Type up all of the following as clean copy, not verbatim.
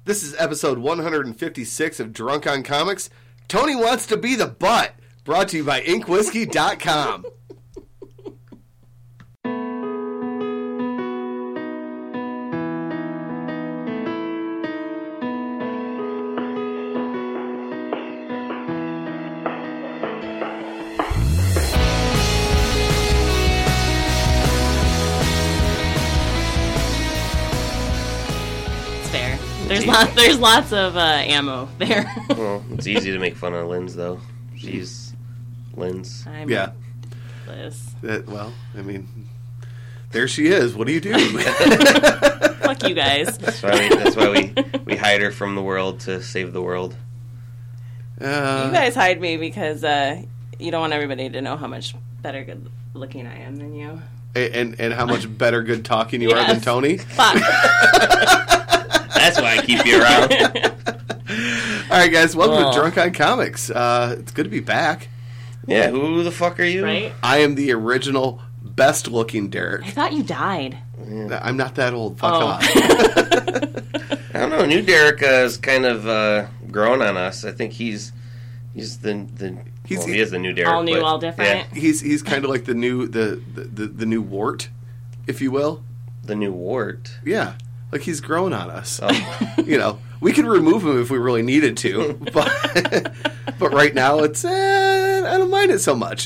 This is episode 156 of Drunk on Comics. Tony Wants to Be the Butt, brought to you by InkWhiskey.com. There's lots of ammo there. Well, it's easy to make fun of Linz, though. She's Linz. I'm Liz. Well, I mean, there she is. What do you do? Fuck you guys. That's why we hide her from the world to save the world. You guys hide me because you don't want everybody to know how much better good looking I am than you. And how much better good talking you are than Tony? Fuck. That's why I keep you around. All right, guys, welcome to Drunk on Comics. It's good to be back. Yeah, who the fuck are you? Right? I am the original best-looking Derek. I thought you died. I'm not that old. Fuck off. I don't know. New Derek is kind of grown on us. I think he's he is the new Derek. All new, all different. Yeah, he's kind of like the new new Wart, if you will. The new Wart. Yeah. Like, he's grown on us. You know, we could remove him if we really needed to, but right now it's I don't mind it so much.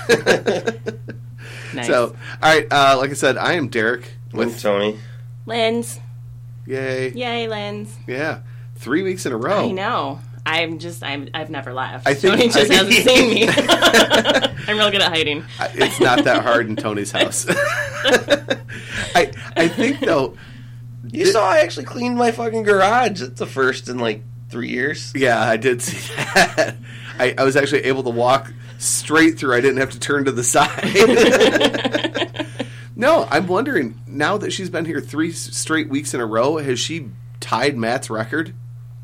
Nice. So, all right, like I said, I am Derek with Tony. Linz. Yay, Linz. Yeah, 3 weeks in a row. I know. I've never left. I think Tony just hasn't seen me. I'm real good at hiding. It's not that hard in Tony's house. I think though. You saw I actually cleaned my fucking garage. It's the first in like 3 years. Yeah, I did see that. I was actually able to walk straight through. I didn't have to turn to the side. No, I'm wondering, now that she's been here 3 straight weeks in a row, has she tied Matt's record?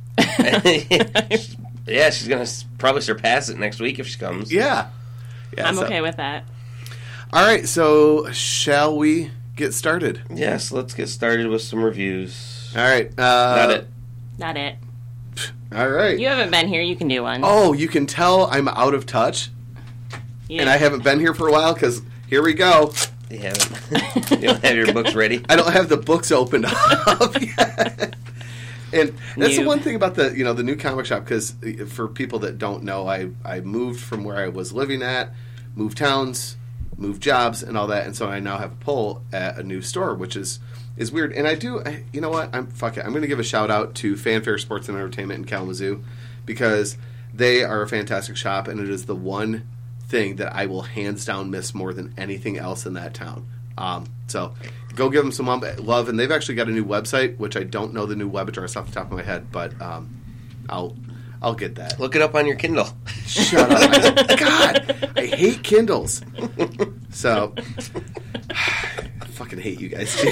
Yeah, she's going to probably surpass it next week if she comes. Yeah I'm okay with that. All right, so shall we get started? Yes, let's get started with some reviews. All right. Not it. All right. You haven't been here. You can do one. Oh, you can tell I'm out of touch. Yeah. And I haven't been here for a while because here we go. You haven't. You don't have your books ready? I don't have the books opened up yet. And that's the one thing about the new comic shop, because for people that don't know, I moved from where I was living at, moved towns, moved jobs, and all that, and so I now have a pull at a new store, which is weird. And you know what? I'm going to give a shout out to Fanfare Sports and Entertainment in Kalamazoo, because they are a fantastic shop, and it is the one thing that I will hands down miss more than anything else in that town. So go give them some love, and they've actually got a new website, which I don't know the new web address off the top of my head, but I'll get that. Look it up on your Kindle. Shut up. God, I hate Kindles. So, I fucking hate you guys, too.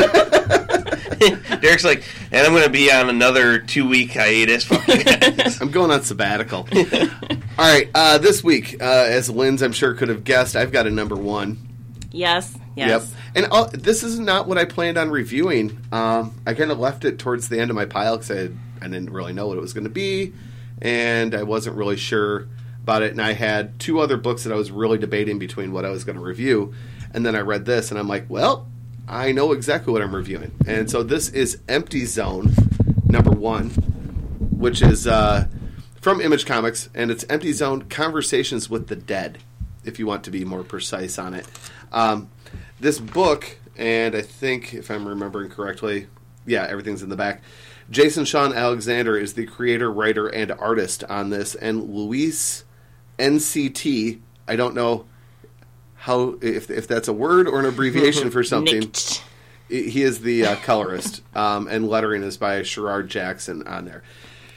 Derek's like, and I'm going to be on another 2-week hiatus. Fuck you guys. I'm going on sabbatical. All right, this week, as Linz, I'm sure, could have guessed, I've got a number 1. Yes. Yep. And this is not what I planned on reviewing. I kind of left it towards the end of my pile because I didn't really know what it was going to be, and I wasn't really sure about it. And I had 2 other books that I was really debating between what I was going to review. And then I read this, and I'm like, well, I know exactly what I'm reviewing. And so this is Empty Zone, number 1, which is from Image Comics, and it's Empty Zone Conversations with the Dead, if you want to be more precise on it. This book, and I think, if I'm remembering correctly, yeah, everything's in the back. Jason Sean Alexander is the creator, writer, and artist on this, and Luis NCT, I don't know how if that's a word or an abbreviation for something. He is the colorist, and lettering is by Sherard Jackson on there.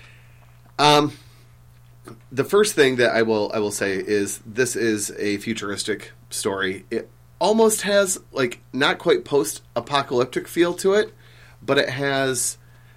The first thing that I will say is this is a futuristic story. It almost has, like, not quite post-apocalyptic feel to it, but it has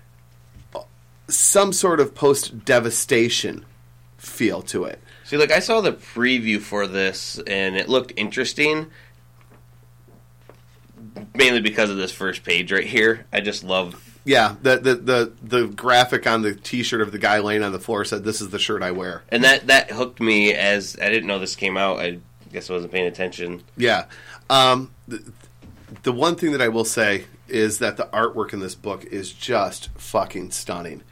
some sort of post-devastation feel to it. See, like, I saw the preview for this, and it looked interesting, mainly because of this first page right here. I just love Yeah, the graphic on the T-shirt of the guy laying on the floor said, "This is the shirt I wear." And that hooked me, as I didn't know this came out. I guess I wasn't paying attention. Yeah. The one thing that I will say is that the artwork in this book is just fucking stunning.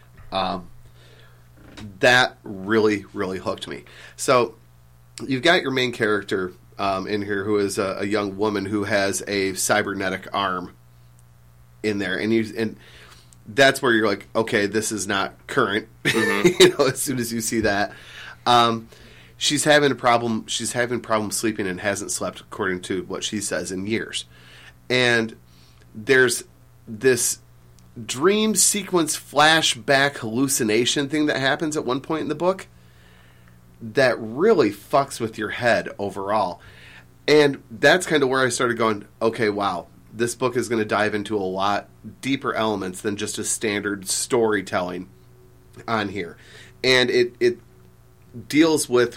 That really, really hooked me. So you've got your main character in here who is a young woman who has a cybernetic arm in there, and that's where you're like, okay, this is not current. Mm-hmm. As soon as you see that, she's having a problem. She's having problems sleeping and hasn't slept, according to what she says, in years. And there's this dream sequence flashback hallucination thing that happens at one point in the book that really fucks with your head overall. And that's kind of where I started going, okay, wow, this book is going to dive into a lot deeper elements than just a standard storytelling on here. And it deals with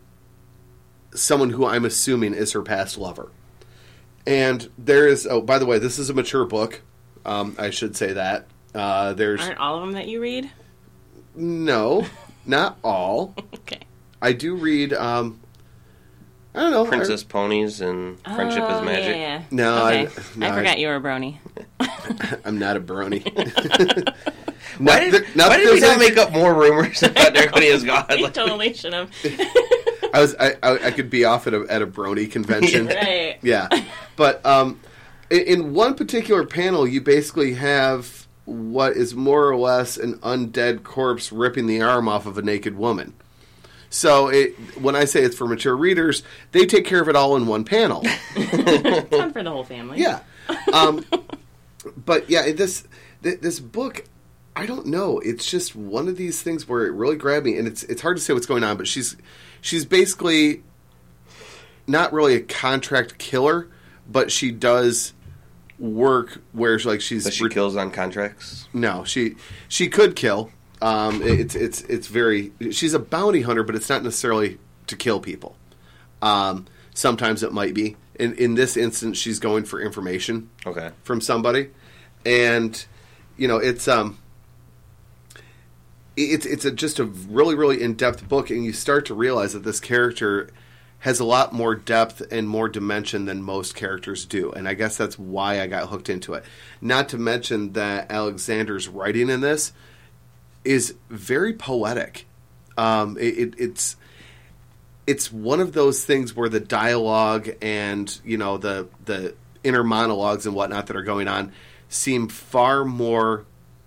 someone who I'm assuming is her past lover. And there is, oh, by the way, this is a mature book. I should say that. Aren't all of them that you read? No, not all. Okay. I do read, I don't know. Princess Ponies and Friendship is Magic. Yeah. No, okay. I forgot you were a brony. I'm not a brony. Why did we not make up more rumors about Everybody Is God? We totally should have. I could be off at a brony convention. Right. Yeah. But in one particular panel, you basically have what is more or less an undead corpse ripping the arm off of a naked woman. So when I say it's for mature readers, they take care of it all in one panel. Fun for the whole family. Yeah. But yeah, this book, I don't know. It's just one of these things where it really grabbed me, and it's hard to say what's going on. But she's basically not really a contract killer, but she does work where she's. But she kills on contracts. No, she could kill. It's very. She's a bounty hunter, but it's not necessarily to kill people. Sometimes it might be. In this instance, she's going for information. Okay. From somebody, and it's just a really, really in-depth book, and you start to realize that this character has a lot more depth and more dimension than most characters do, and I guess that's why I got hooked into it. Not to mention that Alexander's writing in this is very poetic. It's one of those things where the dialogue and the inner monologues and whatnot that are going on seem far more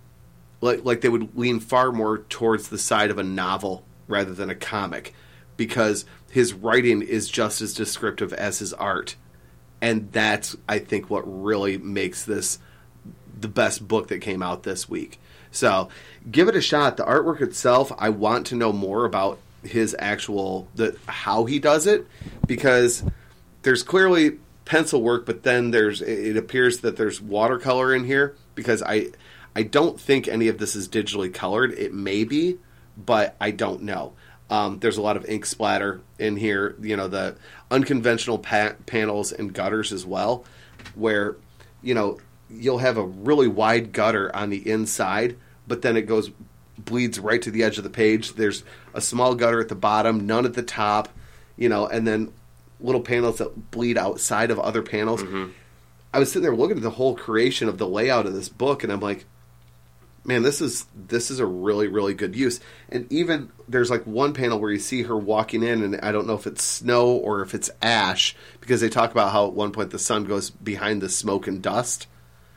like they would lean far more towards the side of a novel rather than a comic, because his writing is just as descriptive as his art, and that's, I think, what really makes this the best book that came out this week. So give it a shot. The artwork itself, I want to know more about his actual how he does it, because there's clearly pencil work, but then it appears that there's watercolor in here, because I don't think any of this is digitally colored. It may be, but I don't know. There's a lot of ink splatter in here, the unconventional panels and gutters as well, where you'll have a really wide gutter on the inside, but then it bleeds right to the edge of the page. There's a small gutter at the bottom, none at the top, and then little panels that bleed outside of other panels. Mm-hmm. I was sitting there looking at the whole creation of the layout of this book, and I'm like, man, this is a really, really good use. And even there's one panel where you see her walking in, and I don't know if it's snow or if it's ash, because they talk about how at one point the sun goes behind the smoke and dust.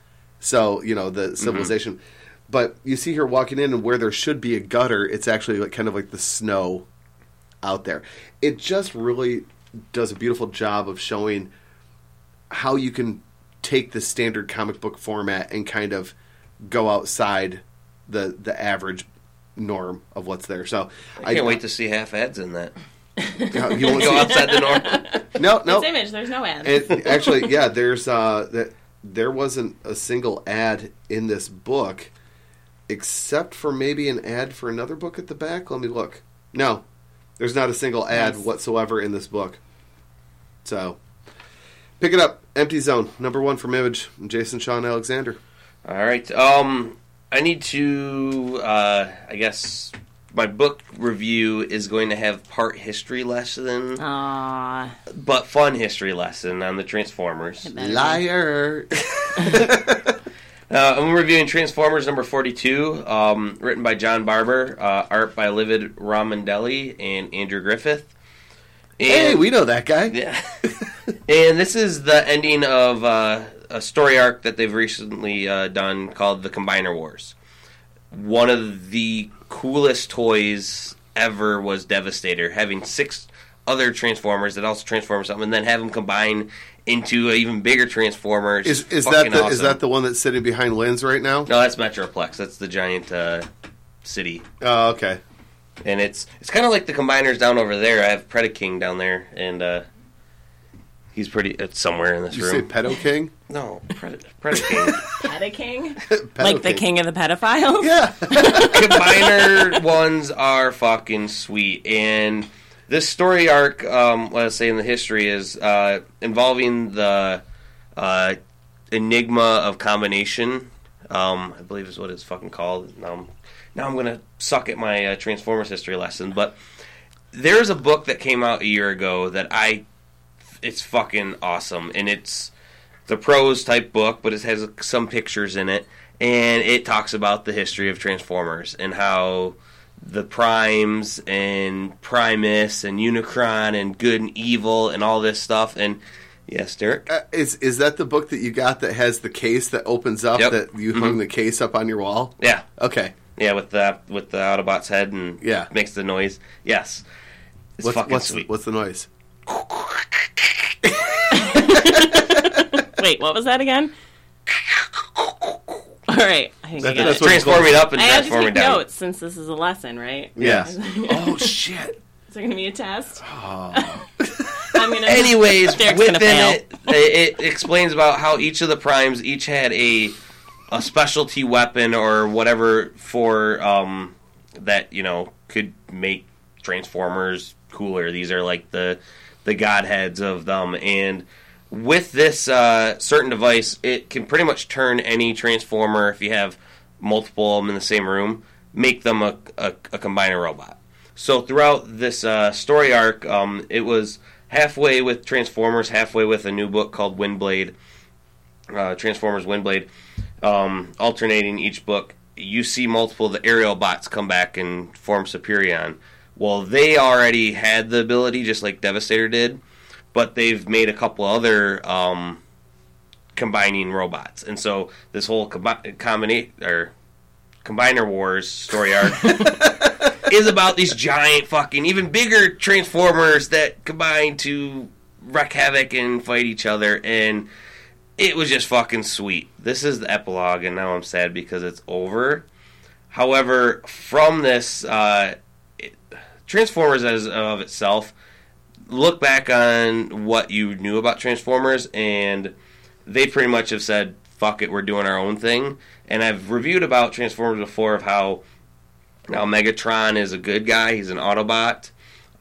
So, the civilization. Mm-hmm. But you see her walking in, and where there should be a gutter, it's actually kind of like the snow out there. It just really does a beautiful job of showing how you can take the standard comic book format and kind of go outside the average norm of what's there. So I can't wait to see half ads in that. You won't go outside the norm. No. It's Image. There's no ads. And actually, yeah, there's there wasn't a single ad in this book, except for maybe an ad for another book at the back. Let me look. No, there's not a single ad whatsoever in this book. So pick it up. Empty Zone, #1 from Image. Jason Shaw and Alexander. All right. I need to, I guess, my book review is going to have part history lesson. Aww. But fun history lesson on the Transformers. Liar. I'm reviewing Transformers number 42, written by John Barber, art by Livid Ramondelli and Andrew Griffith. And, hey, we know that guy. Yeah. And this is the ending of a story arc that they've recently done called The Combiner Wars. One of the coolest toys ever was Devastator, having 6 other Transformers that also transform something, and then have them combine into an even bigger Transformers. Is that the one that's sitting behind Lynn's right now? No, that's Metroplex. That's the giant city. Oh, okay. And it's kind of like the Combiners down over there. I have Predaking down there, and he's it's somewhere in this room. Did you say Pedo King? No, Predaking. Pedaking? Like the king of the pedophiles? Yeah. Combiner ones are fucking sweet, and this story arc, let's say in the history, is involving the enigma of combination. I believe is what it's fucking called. Now I'm going to suck at my Transformers history lesson, but there's a book that came out a year ago that it's fucking awesome, and it's the prose type book, but it has some pictures in it, and it talks about the history of Transformers and how the Primes and Primus and Unicron and good and evil and all this stuff. And yes, Derek, is that the book that you got that has the case that opens up? Yep. That you hung the case up on your wall? Yeah. Okay. Yeah, with the Autobot's head and makes the noise. Yes, it's fucking sweet. What's the noise? Wait, what was that again? All right, I think that's transforming up and transforming down. I have to take notes since this is a lesson, right? Yeah. Oh shit! Is there going to be a test? Oh. Anyways, within it explains about how each of the Primes each had a specialty weapon or whatever for that could make Transformers cooler. These are like the godheads of them, and with this certain device, it can pretty much turn any Transformer, if you have multiple of them in the same room, make them a combiner robot. So throughout this story arc, it was halfway with Transformers, halfway with a new book called Windblade, Transformers Windblade, alternating each book. You see multiple of the aerial bots come back and form Superion. Well, they already had the ability, just like Devastator did, but they've made a couple other combining robots. And so this whole Combiner Wars story arc is about these giant fucking, even bigger Transformers that combine to wreak havoc and fight each other. And it was just fucking sweet. This is the epilogue, and now I'm sad because it's over. However, from this, Transformers as of itself, look back on what you knew about Transformers, and they pretty much have said, fuck it, we're doing our own thing. And I've reviewed about Transformers before of how now Megatron is a good guy, he's an Autobot.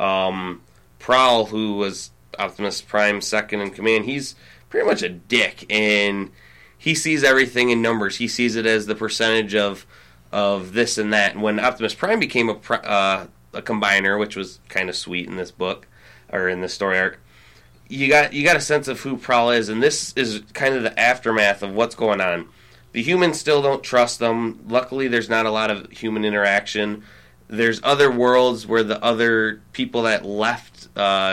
Prowl, who was Optimus Prime's second in command, he's pretty much a dick, and he sees everything in numbers. He sees it as the percentage of this and that. And when Optimus Prime became a combiner, which was kind of sweet in this book, or in this story arc, you got a sense of who Prowl is, and this is kind of the aftermath of what's going on. The humans still don't trust them. Luckily, there's not a lot of human interaction. There's other worlds where the other people that left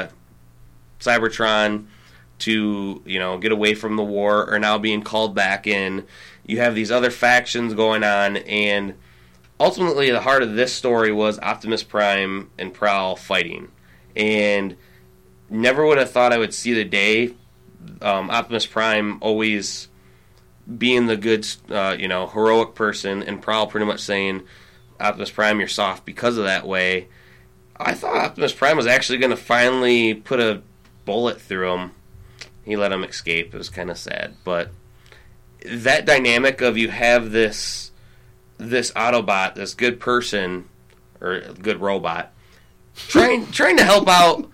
Cybertron to get away from the war are now being called back in. You have these other factions going on, and ultimately the heart of this story was Optimus Prime and Prowl fighting. And never would have thought I would see the day. Optimus Prime always being the good, heroic person, and Prowl pretty much saying, Optimus Prime, you're soft because of that way. I thought Optimus Prime was actually going to finally put a bullet through him. He let him escape. It was kind of sad. But that dynamic of you have this Autobot, this good person, or good robot, trying to help out.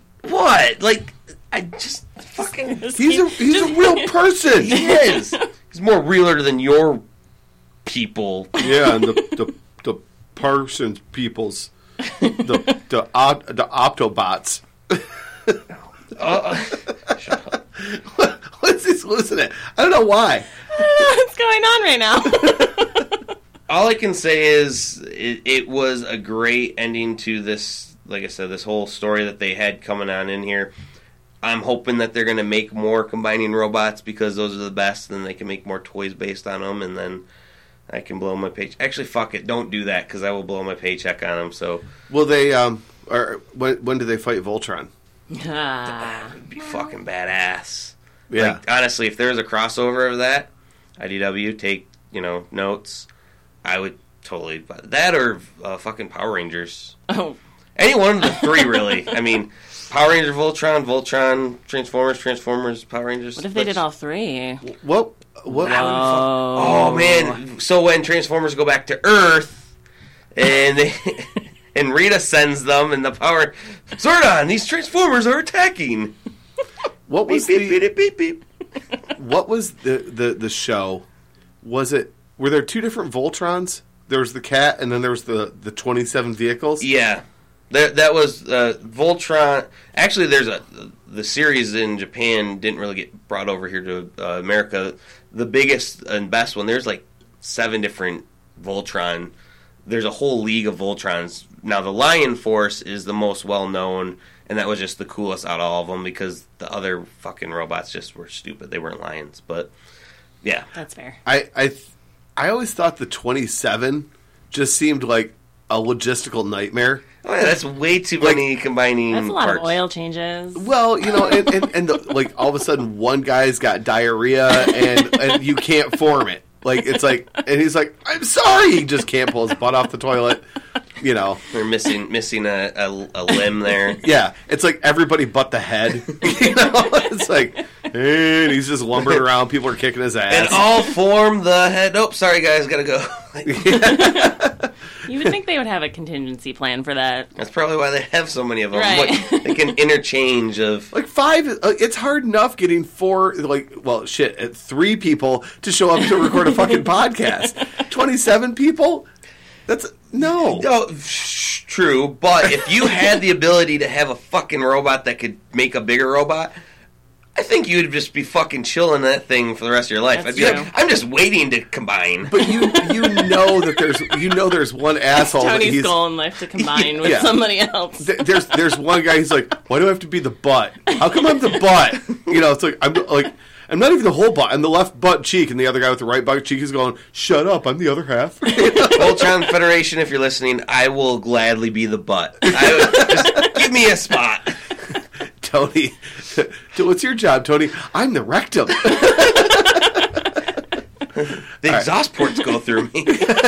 What? Like, I just fucking... He's a real person. He is. He's more realer than your people. Yeah, and the Parsons peoples, the Optobots. What is he losing it? I don't know why. What's going on right now? All I can say is it was a great ending to this, like I said, this whole story that they had coming on in here. I'm hoping that they're going to make more combining robots because those are the best, and they can make more toys based on them, and then I can blow my paycheck. Actually, fuck it. Don't do that because I will blow my paycheck on them. So, will they? When do they fight Voltron? That would be fucking badass. Yeah. Like, honestly, if there was a crossover of that, IDW, take, notes, I would totally buy that or fucking Power Rangers. Oh. Any one of the three, really. I mean, Power Ranger, Voltron, Transformers, Power Rangers. What if they did all three? What? Oh, man. So when Transformers go back to Earth, and they... And Rita sends them, and the power... Zordon, these Transformers are attacking! What was beep, beep, beep. What was the show? Was it... Were there two different Voltrons? There was the cat, and then there was the 27 vehicles? Yeah. That was Voltron... Actually, the series in Japan didn't really get brought over here to America. The biggest and best one, there's like 7 different Voltron. There's a whole league of Voltrons. Now, the Lion Force is the most well-known, and that was just the coolest out of all of them because the other fucking robots just were stupid. They weren't lions, but yeah. That's fair. I always thought the 27 just seemed like a logistical nightmare. Oh, yeah, that's way too many combining That's a lot parts. of oil changes. Well, and all of a sudden one guy's got diarrhea and you can't form it. Like, it's like, and he's like, I'm sorry! He just can't pull his butt off the toilet. They're missing a limb there. Yeah, it's like everybody but the head. It's like, and he's just lumbering around. People are kicking his ass. And all form the head. Nope, sorry guys, gotta go. You would think they would have a contingency plan for that. That's probably why they have so many of them. Right. Like, they can interchange of... Like 5, it's hard enough getting 3 people to show up to record a fucking podcast. 27 people? That's... No. True, but if you had the ability to have a fucking robot that could make a bigger robot... I think you'd just be fucking chilling that thing for the rest of your life. That's I'd be true. like, I'm just waiting to combine. But you know that there's one asshole. Tony's goal in life to combine with somebody else. There's one guy who's like, why do I have to be the butt? How come I'm the butt? It's like I'm not even the whole butt. I'm the left butt cheek, and the other guy with the right butt cheek is going, shut up, I'm the other half. Voltron Federation, if you're listening, I will gladly be the butt. Just give me a spot. Tony, what's your job, Tony? I'm the rectum. The exhaust ports go through me.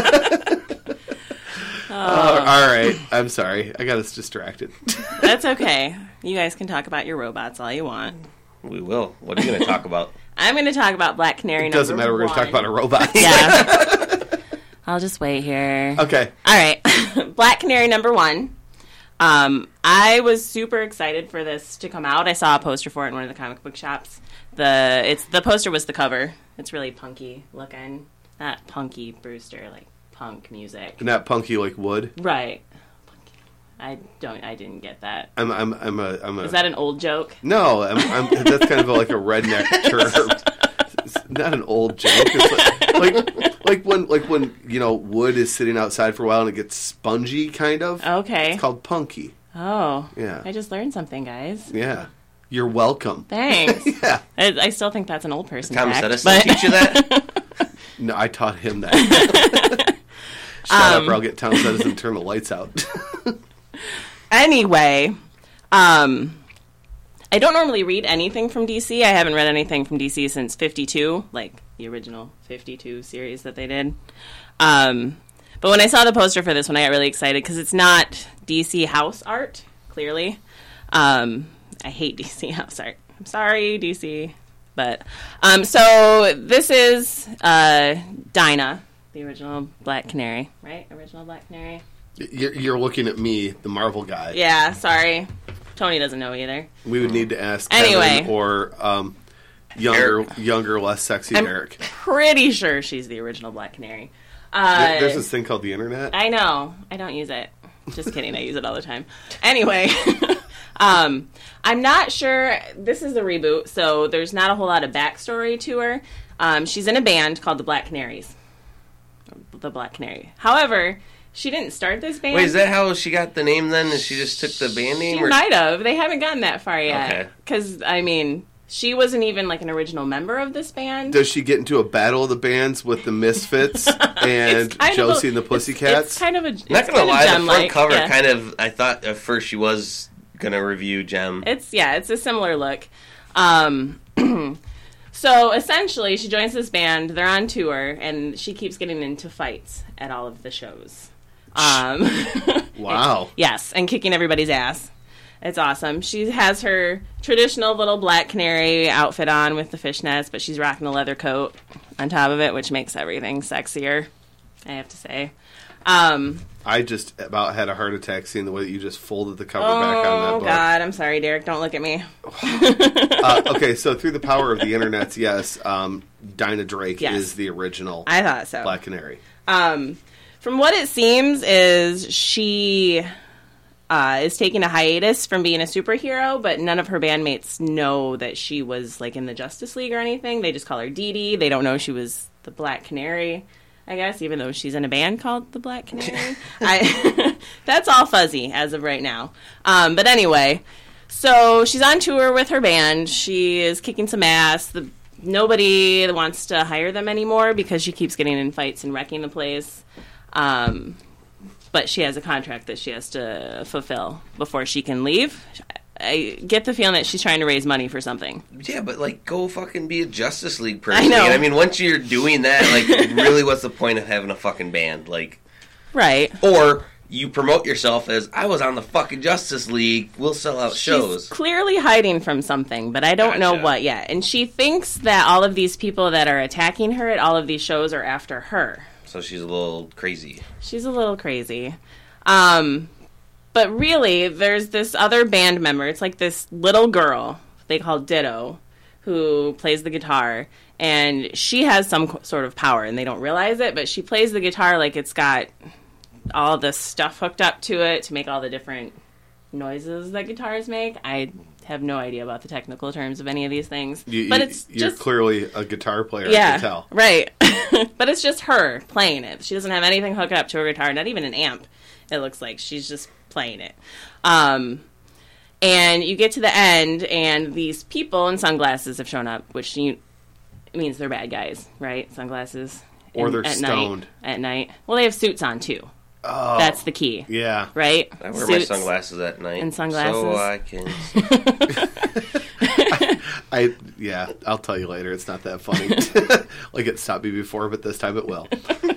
All right. I'm sorry. I got us distracted. That's okay. You guys can talk about your robots all you want. We will. What are you going to talk about? I'm going to talk about Black Canary number 1. Doesn't matter. We're going to talk about a robot. Yeah. I'll just wait here. Okay. All right. Black Canary number 1. I was super excited for this to come out. I saw a poster for it in one of the comic book shops. The poster was the cover. It's really punky looking. Not punky Brewster, like punk music. Not punky like wood. Right. I didn't get that. I'm a. Is that an old joke? No, that's kind of like a redneck term. It's not an old joke. It's like when wood is sitting outside for a while and it gets spongy, kind of. Okay. It's called punky. Oh. Yeah. I just learned something, guys. Yeah. You're welcome. Thanks. Yeah. I still think that's an old person Thomas fact. Edison teach you that? No, I taught him that. Shut up or I'll get Thomas Edison to turn the lights out. Anyway, I don't normally read anything from DC. I haven't read anything from DC since 52, like the original 52 series that they did. But when I saw the poster for this one, I got really excited because it's not DC house art, clearly. I hate DC house art. I'm sorry, DC. But, so this is Dinah, the original Black Canary, right? Original Black Canary. You're looking at me, the Marvel guy. Yeah, sorry. Tony doesn't know either. We would need to ask Kevin or younger, less sexy Derek. Pretty sure she's the original Black Canary. There's this thing called the internet. I know. I don't use it. Just kidding. I use it all the time. Anyway, I'm not sure. This is the reboot, so there's not a whole lot of backstory to her. She's in a band called the Black Canaries. The Black Canary. However, she didn't start this band. Wait, is that how she got the name then? And she just took the band name? She might have. They haven't gotten that far yet. Okay. Because, I mean, she wasn't even like an original member of this band. Does she get into a battle of the bands with the Misfits and Josie and the Pussycats? It's kind of a. Not gonna lie, the front cover kind of. I thought at first she was gonna review Gem. It's a similar look. So essentially, she joins this band. They're on tour, and she keeps getting into fights at all of the shows. Wow. Yes, and kicking everybody's ass. It's awesome. She has her traditional little Black Canary outfit on with the fishnets, but she's rocking a leather coat on top of it, which makes everything sexier, I have to say. I just about had a heart attack seeing the way that you just folded the cover back on that book. Oh, God. I'm sorry, Derek. Don't look at me. Okay, so through the power of the internet, yes, Dinah Drake is the original I thought so. Black Canary. From what it seems is she is taking a hiatus from being a superhero, but none of her bandmates know that she was like in the Justice League or anything. They just call her Dee Dee. They don't know she was the Black Canary, I guess, even though she's in a band called the Black Canary. That's all fuzzy as of right now. But anyway, so she's on tour with her band. She is kicking some ass. Nobody wants to hire them anymore because she keeps getting in fights and wrecking the place. But she has a contract that she has to fulfill before she can leave. I get the feeling that she's trying to raise money for something. Yeah, but, like, go fucking be a Justice League person. I know. I mean, once you're doing that, like, really what's the point of having a fucking band? Like, right. Or you promote yourself as, I was on the fucking Justice League, we'll sell out shows. She's clearly hiding from something, but I don't know what yet. And she thinks that all of these people that are attacking her at all of these shows are after her. So she's a little crazy. She's a little crazy. But really, there's this other band member. It's like this little girl they call Ditto, who plays the guitar. And she has some sort of power, and they don't realize it, but she plays the guitar like it's got all the stuff hooked up to it to make all the different noises that guitars make. I have no idea about the technical terms of any of these things. But you're clearly a guitar player, yeah, I can tell. Right. But it's just her playing it. She doesn't have anything hooked up to her guitar, not even an amp. It looks like she's just playing it. And you get to the end, and these people in sunglasses have shown up, which means they're bad guys, right? Sunglasses. Or they're stoned. At night. Well, they have suits on, too. Oh. That's the key. Yeah. Right? I wear my sunglasses at night. And sunglasses. So I can... I'll tell you later. It's not that funny. Like it stopped me before, but this time it will.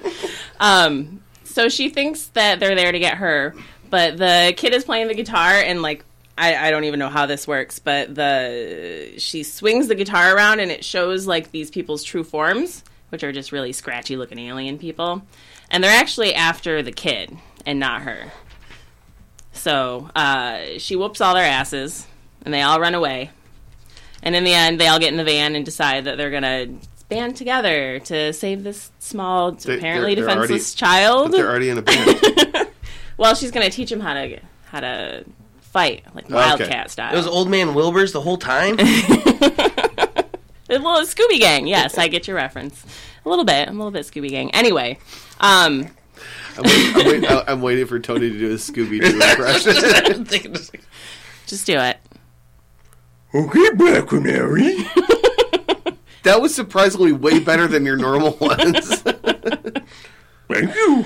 So she thinks that they're there to get her, but the kid is playing the guitar, and like I don't even know how this works, but she swings the guitar around, and it shows like these people's true forms, which are just really scratchy looking alien people, and they're actually after the kid and not her. So she whoops all their asses, and they all run away. And in the end, they all get in the van and decide that they're going to band together to save this small, apparently defenseless child. But they're already in a band. Well, she's going to teach him how to fight, like Wildcat style. It was Old Man Wilbur's the whole time? Well, Scooby Gang. Yes, I get your reference. A little bit. I'm a little bit Scooby Gang. Anyway. I'm waiting for Tony to do his Scooby-Doo impression. Just do it. Okay, Black Canary. That was surprisingly way better than your normal ones. Thank you.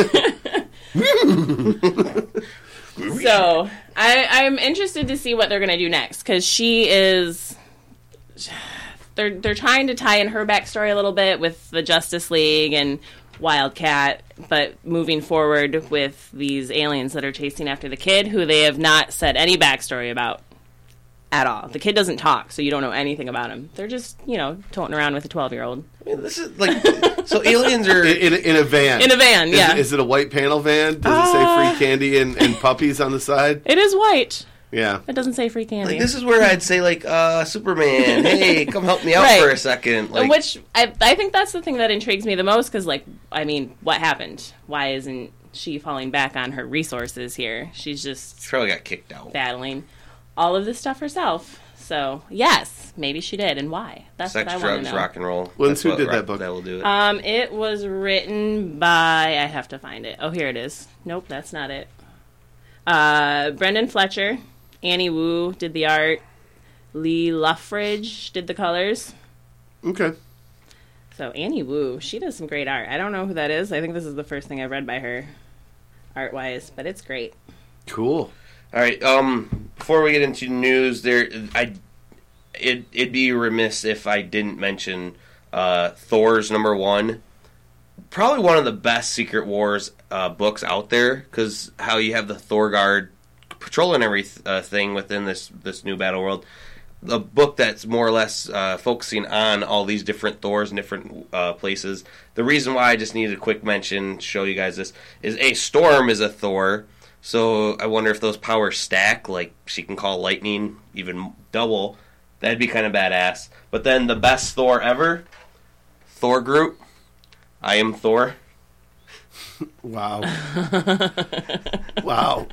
So, I'm interested to see what they're going to do next, because she is... They're trying to tie in her backstory a little bit with the Justice League and Wildcat, but moving forward with these aliens that are chasing after the kid, who they have not said any backstory about at all. The kid doesn't talk, so you don't know anything about him. They're just, toting around with a 12-year-old. I mean, this is like... So aliens are... In a van. In a van, yeah. Is it a white panel van? Does it say free candy and puppies on the side? It is white. Yeah. It doesn't say free candy. Like, this is where I'd say, like, Superman, hey, come help me out Right. for a second. Like, Which, I think that's the thing that intrigues me the most, because, like, I mean, what happened? Why isn't she falling back on her resources here? She's just she probably got kicked out. battling all of this stuff herself. So, yes, maybe she did, and why? That's Sex, what I want drugs, to know. rock and roll. Linz, who That's did what that book? That will do it. It was written by, I have to find it. Oh, here it is. Nope, that's not it. Brendan Fletcher. Annie Wu did the art. Lee Luffridge did the colors. Okay. So Annie Wu, she does some great art. I don't know who that is. I think this is the first thing I've read by her, art-wise, but it's great. Cool. All right. Before we get into news, it'd be remiss if I didn't mention Thor's #1. Probably one of the best Secret Wars books out there, because how you have the Thor Guard patrolling everything within this new battle world. A book that's more or less focusing on all these different Thors and different places. The reason why I just needed a quick mention to show you guys this is Storm is a Thor. So I wonder if those powers stack, like she can call lightning even double. That'd be kind of badass. But then the best Thor ever, Thor Groot. I am Thor. Wow. Wow.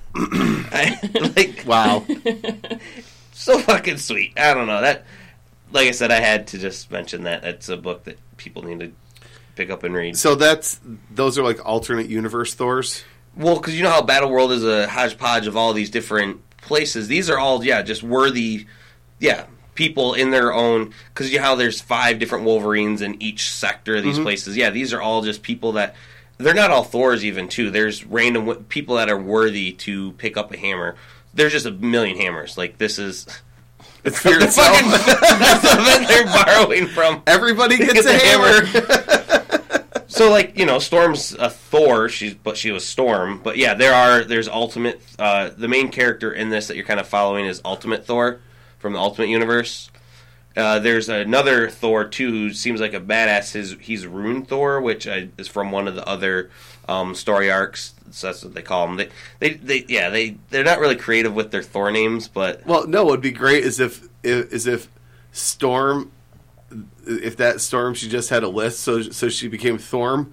Wow. So fucking sweet. I don't know. That, like I said, I had to just mention that. That's a book that people need to pick up and read. So those are like alternate universe Thors? Well, because you know how Battle World is a hodgepodge of all these different places. These are all, just worthy, people in their own. Because you know how there's 5 different Wolverines in each sector of these places. Yeah, these are all just people that, they're not all Thors even, too. There's random people that are worthy to pick up a hammer. There's just a million hammers. Like, this is... It's fear itself. That's the event they're borrowing from. Everybody gets a hammer. So, like, Storm's a Thor, but she was Storm. But yeah, there's Ultimate. The main character in this that you're kind of following is Ultimate Thor from the Ultimate Universe. There's another Thor too who seems like a badass. He's Rune Thor, which is from one of the other story arcs. So that's what they call them. They're not really creative with their Thor names, but well, no, what would be great is if Storm. If that Storm, she just had a list, so she became Thorm,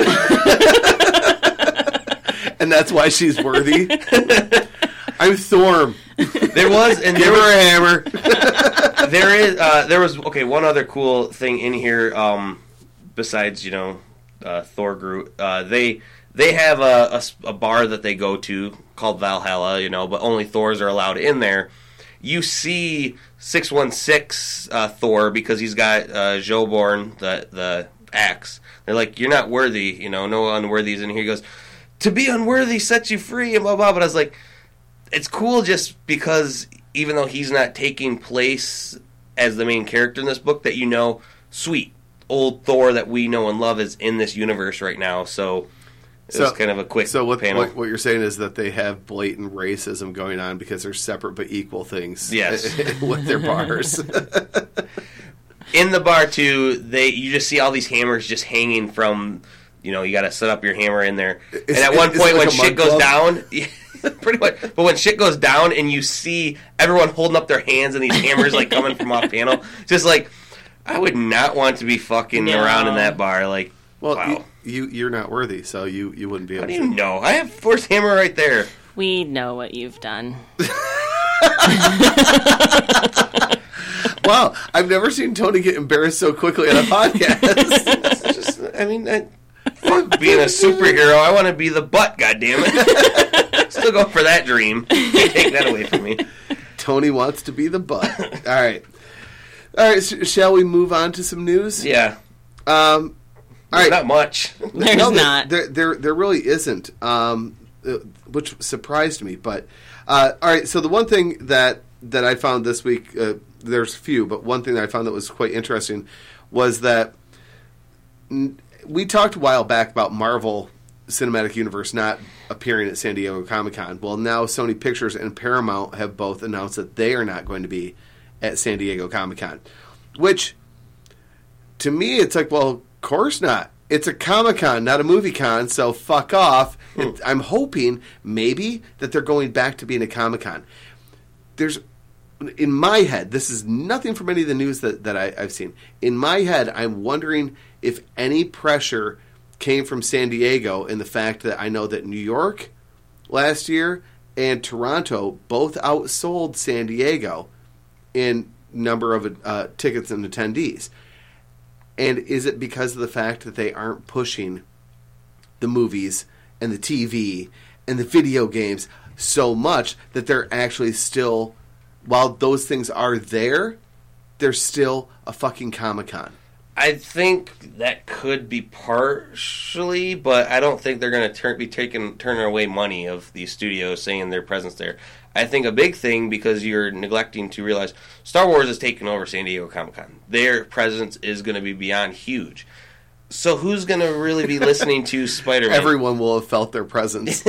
and that's why she's worthy. I'm Thorm. There was, and give her a hammer. There was one other cool thing in here. Besides, Thor Groot, they have a bar that they go to called Valhalla, but only Thors are allowed in there. You see 616 Thor because he's got Joborn, the axe. They're like, you're not worthy, no unworthies in here. He goes, to be unworthy sets you free, and blah, blah. But I was like, it's cool just because even though he's not taking place as the main character in this book, that sweet, old Thor that we know and love is in this universe right now. So it was kind of a quick panel. What you're saying is that they have blatant racism going on because they're separate but equal things. Yes. With their bars. In the bar, too, you just see all these hammers just hanging from, you got to set up your hammer in there. And at one point when shit goes down... Pretty much. But when shit goes down and you see everyone holding up their hands and these hammers like coming from off panel, just like, I would not want to be fucking around in that bar. Like, well, wow. You're not worthy, so you wouldn't be able to. How do you know? I have Thor's hammer right there. We know what you've done. Wow, I've never seen Tony get embarrassed so quickly on a podcast. Fuck being a superhero. I want to be the butt, goddammit. Still go for that dream. Can't take that away from me. Tony wants to be the butt. All right. So shall we move on to some news? Yeah. All right. Not much. There's not. There really isn't, which surprised me. But all right. So the one thing that I found this week, there's a few, but one thing that I found that was quite interesting was that we talked a while back about Marvel Cinematic Universe not appearing at San Diego Comic-Con. Well, now Sony Pictures and Paramount have both announced that they are not going to be at San Diego Comic-Con. Which, to me, it's like, well, of course not. It's a Comic-Con, not a movie-con, so fuck off. I'm hoping, maybe, that they're going back to being a Comic-Con. there's in my head, this is nothing from any of the news that I've seen. In my head, I'm wondering if any pressure came from San Diego in the fact that I know that New York last year and Toronto both outsold San Diego in number of tickets and attendees. And is it because of the fact that they aren't pushing the movies and the TV and the video games so much that they're actually still, while those things are there, they're still a fucking Comic-Con? I think that could be partially, but I don't think they're going to turning away money of these studios saying their presence there. I think a big thing, because you're neglecting to realize Star Wars is taking over San Diego Comic-Con. Their presence is going to be beyond huge. So who's going to really be listening to Spider-Man? Everyone will have felt their presence.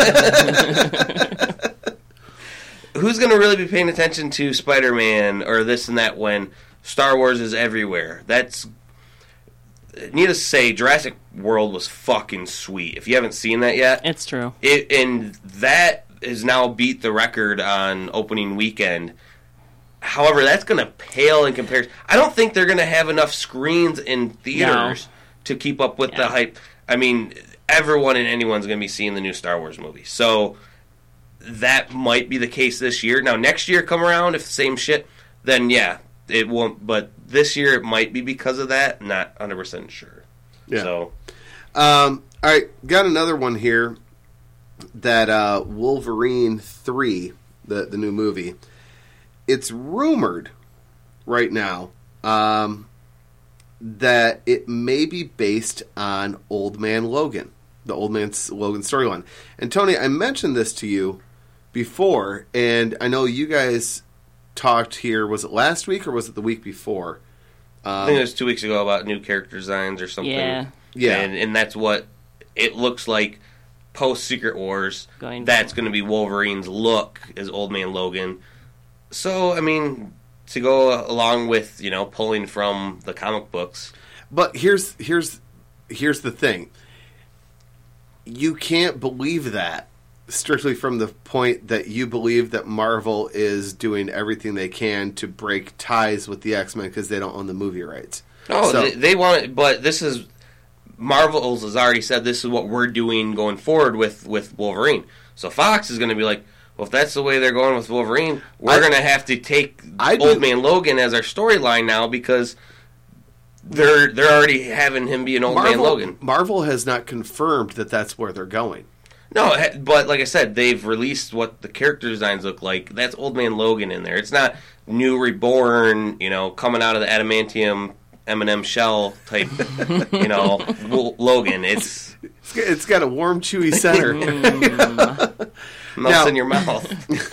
Who's going to really be paying attention to Spider-Man or this and that when Star Wars is everywhere? That's, needless to say, Jurassic World was fucking sweet. If you haven't seen that yet, it's true. And that has now beat the record on opening weekend. However, that's going to pale in comparison. I don't think they're going to have enough screens in theaters to keep up with the hype. I mean, everyone and anyone's going to be seeing the new Star Wars movie. So that might be the case this year. Now, next year come around, if the same shit, then yeah, it won't. But this year it might be because of that. Not 100% sure. Yeah. So, all right, got another one here. That Wolverine 3, the new movie, it's rumored right now that it may be based on Old Man Logan, the Old Man Logan storyline. And Tony, I mentioned this to you before, and I know you guys talked here, was it last week or was it the week before? I think it was 2 weeks ago about new character designs or something. Yeah. And that's what it looks like post Secret Wars. That's going to be Wolverine's look as Old Man Logan. So, I mean, to go along with, pulling from the comic books. But here's the thing. You can't believe that strictly from the point that you believe that Marvel is doing everything they can to break ties with the X-Men because they don't own the movie rights. Oh, so, they want it, but this is... Marvel has already said this is what we're doing going forward with Wolverine. So Fox is going to be like, well, if that's the way they're going with Wolverine, we're going to have to take Old Man Logan as our storyline now because they're already having him be an Old Man Logan. Marvel has not confirmed that that's where they're going. No, but like I said, they've released what the character designs look like. That's Old Man Logan in there. It's not new reborn, coming out of the adamantium M&M shell type, Logan. It's got a warm, chewy center. Melts in your mouth.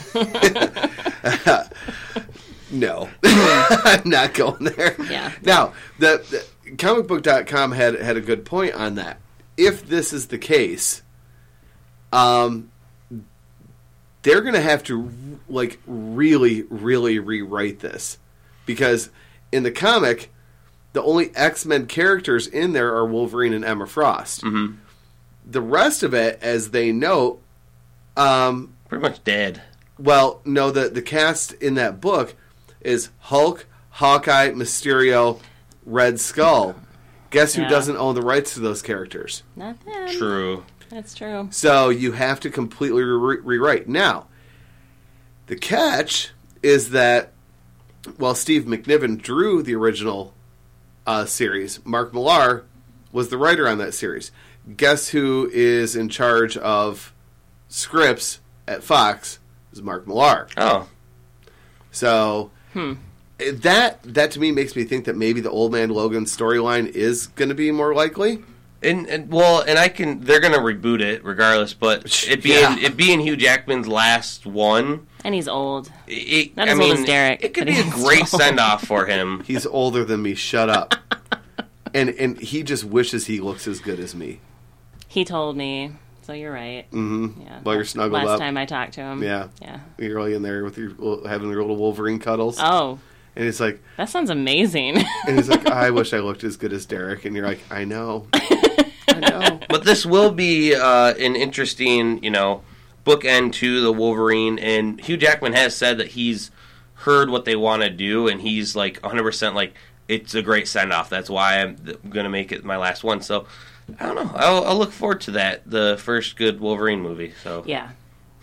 No, I'm not going there. Yeah. Now, the comicbook.com had a good point on that. If this is the case, they're going to have to really, really rewrite this because in the comic, the only X-Men characters in there are Wolverine and Emma Frost. Mm-hmm. The rest of it, as they note, pretty much dead. Well, no, the cast in that book is Hulk, Hawkeye, Mysterio, Red Skull. Guess who doesn't own the rights to those characters? Not them. True. That's true. So you have to completely rewrite. Now, the catch is that while Steve McNiven drew the original series, Mark Millar was the writer on that series. Guess who is in charge of scripts at Fox? Is Mark Millar. Oh. So that to me makes me think that maybe the Old Man Logan storyline is going to be more likely. And they're going to reboot it regardless, but it being Hugh Jackman's last one. And he's old. Not as old as Derek. It could be a great send-off for him. He's older than me. Shut up. And he just wishes he looks as good as me. He told me, so you're right. Mm-hmm. Yeah. While you're snuggled Last up. time I talked to him. Yeah. Yeah. You're really in there with having your little Wolverine cuddles. Oh. And it's like... That sounds amazing. And he's like, I wish I looked as good as Derek. And you're like, I know. I know. But this will be an interesting, book bookend to the Wolverine, and Hugh Jackman has said that he's heard what they want to do, and he's like 100% like, it's a great send-off. That's why I'm going to make it my last one. So, I don't know. I'll look forward to that, the first good Wolverine movie. So Yeah.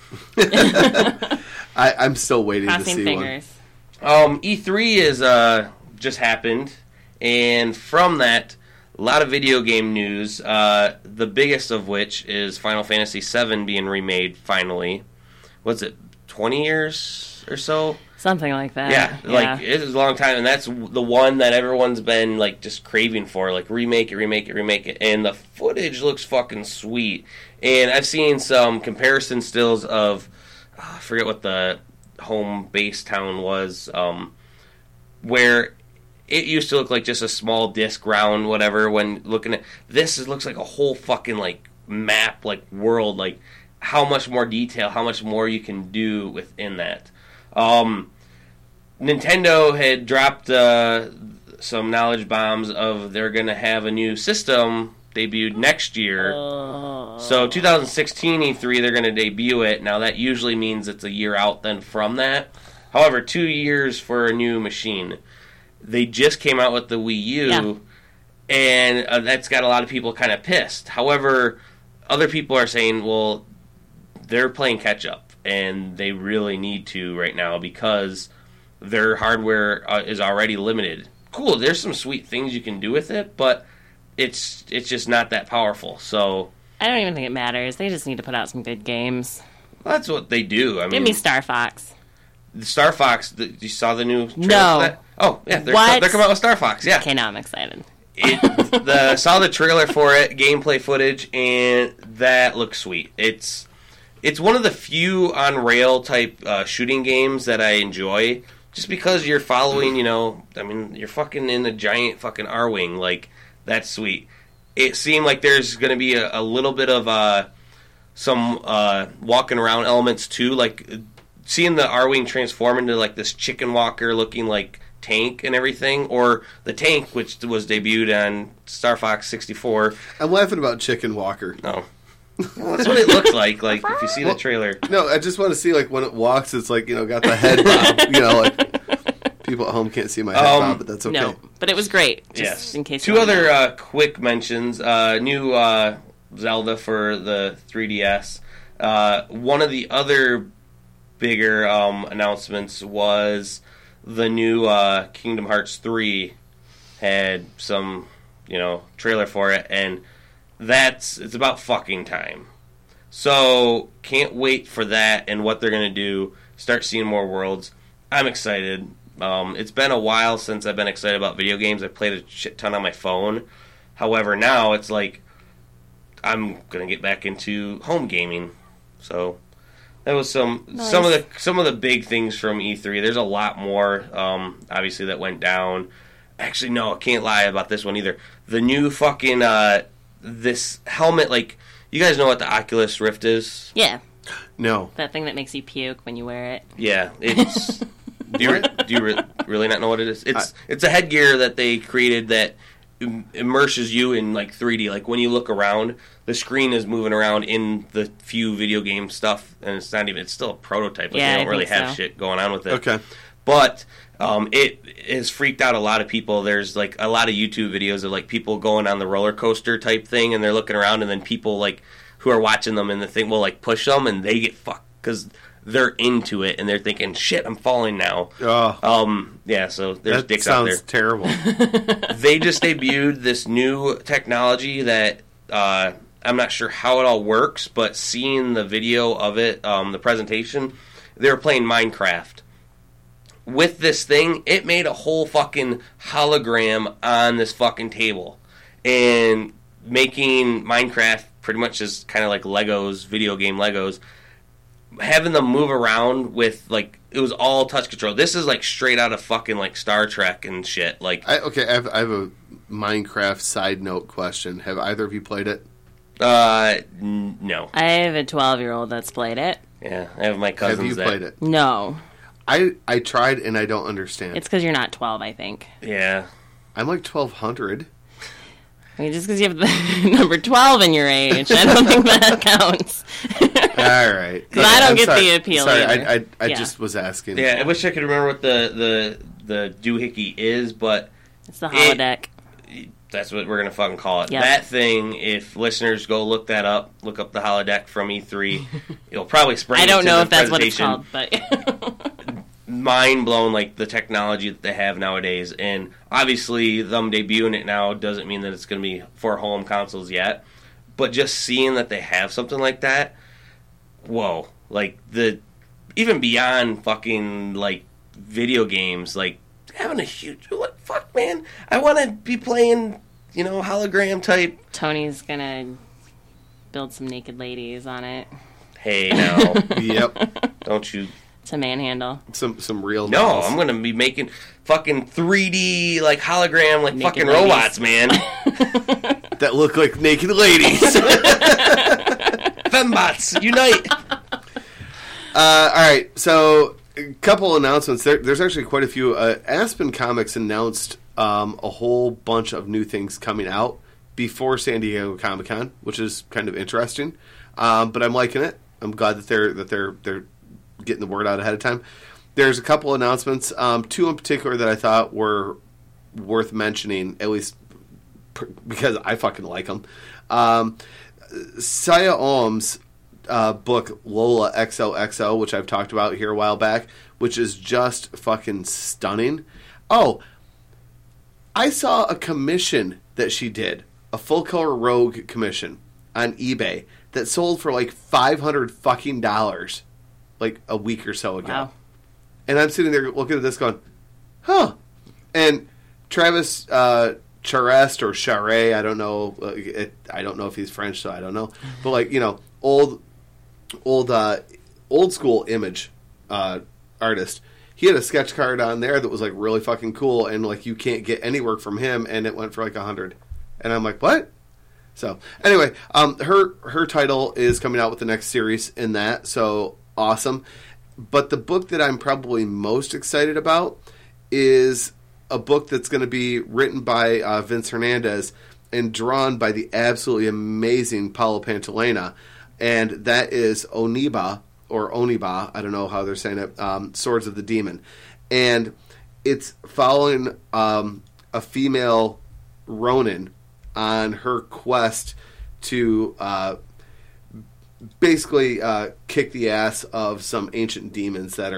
I'm still waiting to see fingers. one. E3 is just happened, and from that, a lot of video game news. The biggest of which is Final Fantasy VII being remade finally. What's it, 20 years or so? Something like that. Yeah, like it was a long time, and that's the one that everyone's been like just craving for. Like remake it, and the footage looks fucking sweet. And I've seen some comparison stills of I forget what the home base town was, where it used to look like just a small disc round whatever. When looking at this, it looks like a whole fucking like map, like world, like how much more detail, how much more you can do within that. Nintendo had dropped some knowledge bombs of they're going to have a new system debuted next year. So 2016 E3, they're going to debut it. Now that usually means it's a year out then from that. However, 2 years for a new machine. They just came out with the Wii U, and that's got a lot of people kind of pissed. However, other people are saying, well, they're playing catch-up, and they really need to right now because their hardware is already limited. Cool, there's some sweet things you can do with it, but it's just not that powerful. So I don't even think it matters. They just need to put out some good games. Well, that's what they do. Give me Star Fox. The Star Fox, you saw the new trailer No. for that? Oh, yeah, they're coming out with Star Fox, yeah. Okay, now I'm excited. Saw the trailer for it, gameplay footage, and that looks sweet. It's one of the few on-rail type shooting games that I enjoy, just because you're following, you're fucking in a giant fucking R-Wing, like, that's sweet. It seemed like there's going to be a little bit of some walking around elements, too, like, seeing the R-Wing transform into, like, this chicken walker looking like tank and everything, or the tank, which was debuted on Star Fox 64. I'm laughing about Chicken Walker. Oh. Well, that's what it looks like if you see the trailer. No, I just want to see, like, when it walks, it's like, got the head bob. Like, people at home can't see my head bob, but that's okay. No, but it was great, just yes. in case. Two other quick mentions. New Zelda for the 3DS. One of the other bigger announcements was the new Kingdom Hearts 3 had some, trailer for it, and it's about fucking time. So, can't wait for that and what they're going to do, start seeing more worlds. I'm excited. It's been a while since I've been excited about video games. I played a shit ton on my phone. However, now it's like I'm going to get back into home gaming. So, that was some of the big things from E3. There's a lot more, obviously, that went down. Actually, no, I can't lie about this one either. The new fucking this helmet, like, you guys know what the Oculus Rift is? Yeah. No. That thing that makes you puke when you wear it. Yeah, it's. do you really not know what it is? It's a headgear that they created that immerses you in like 3D. Like when you look around, the screen is moving around in the few video game stuff, and it's still a prototype. Like, they don't really have shit going on with it. Okay. But it has freaked out a lot of people. There's like a lot of YouTube videos of like people going on the roller coaster type thing, and they're looking around, and then people like who are watching them and the thing will like push them, and they get fucked because they're into it and they're thinking, "Shit, I'm falling now." Yeah. So there's dicks out there. That sounds terrible. They just debuted this new technology that I'm not sure how it all works, but seeing the video of it, the presentation, they were playing Minecraft. With this thing, it made a whole fucking hologram on this fucking table. And making Minecraft pretty much is kind of like Legos, video game Legos. Having them move around with, like, it was all touch control. This is, like, straight out of fucking, like, Star Trek and shit. Like, I have a Minecraft side note question. Have either of you played it? No. I have a 12-year-old that's played it. Yeah, I have my cousins. Have you played it? No. I tried and I don't understand. It's because you're not 12, I think. Yeah. I'm like 1200. I mean, just because you have the number 12 in your age, I don't think that counts. All right. But I don't get the appeal Sorry, either. I just was asking. Yeah, I wish I could remember what the doohickey is, but It's the holodeck. That's what we're going to fucking call it. Yep. That thing, if listeners go look that up, look up the holodeck from E3, it'll probably spring I don't into know the if that's what it's presentation. called, but... Mind blown, like the technology that they have nowadays, and obviously them debuting it now doesn't mean that it's going to be for home consoles yet, but just seeing that they have something like that, whoa, like even beyond fucking like video games, like having a huge, what fuck, man, I want to be playing, hologram type. Tony's gonna build some naked ladies on it Hey, now, Yep. don't you? to manhandle. Some real. No, models. I'm going to be making fucking 3D, like, hologram, like, Naked fucking ladies. robots, man. that look like naked ladies. Fembots, unite! All right, so a couple announcements. There's actually quite a few. Aspen Comics announced a whole bunch of new things coming out before San Diego Comic-Con, which is kind of interesting. But I'm liking it. I'm glad that they're getting the word out ahead of time. There's a couple announcements, two in particular that I thought were worth mentioning, at least because I fucking like them. Saya Ohm's book Lola XOXO, which I've talked about here a while back, which is just fucking stunning. Oh, I saw a commission that she did, a full color Rogue commission on eBay that sold for like $500 fucking dollars. Like a week or so ago. Wow. And I'm sitting there looking at this going, huh. And Travis Charest or Charest, I don't know. I don't know if he's French, so I don't know. But like, old school Image artist. He had a sketch card on there that was like really fucking cool, and like you can't get any work from him, and it went for like $100. And I'm like, what? So anyway, her title is coming out with the next series in that, so awesome. But the book that I'm probably most excited about is a book that's going to be written by Vince Hernandez and drawn by the absolutely amazing Paulo Pantalena, and that is Oniba, or Oniba, I don't know how they're saying it, Swords of the Demon. And it's following a female Ronin on her quest to basically kick the ass of some ancient demons that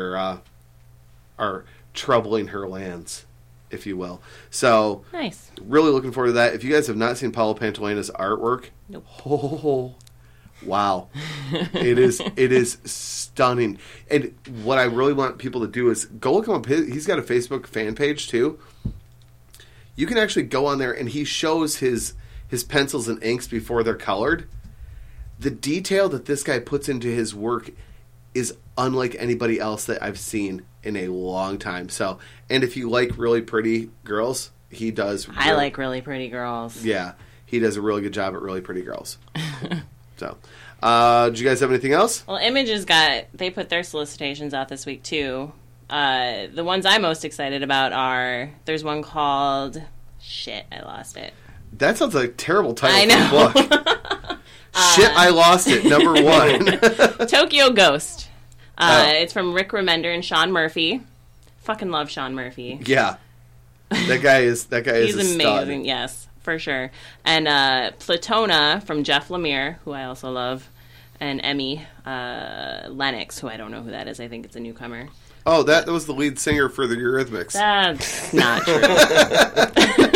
are troubling her lands, if you will. So, Nice. really looking forward to that. If you guys have not seen Paulo Pantalena's artwork, Nope. oh, wow, it is stunning. And what I really want people to do is go look him up. He's got a Facebook fan page too. You can actually go on there, and he shows his pencils and inks before they're colored. The detail that this guy puts into his work is unlike anybody else that I've seen in a long time. So, and if you like really pretty girls, he does. I like really pretty girls. Yeah, he does a really good job at really pretty girls. So, do you guys have anything else? Well, Image they put their solicitations out this week too. The ones I'm most excited about there's one called, shit, I lost it. That sounds like a terrible title I know. for a book. Shit, I lost it. Number 1. Tokyo Ghost. Oh. It's from Rick Remender and Sean Murphy. Fucking love Sean Murphy. Yeah, that guy is He's a stud. amazing. Yes, for sure. And Platona from Jeff Lemire, who I also love, and Emmy Lennox, who I don't know who that is. I think it's a newcomer. Oh, that was the lead singer for the Eurythmics. That's not true.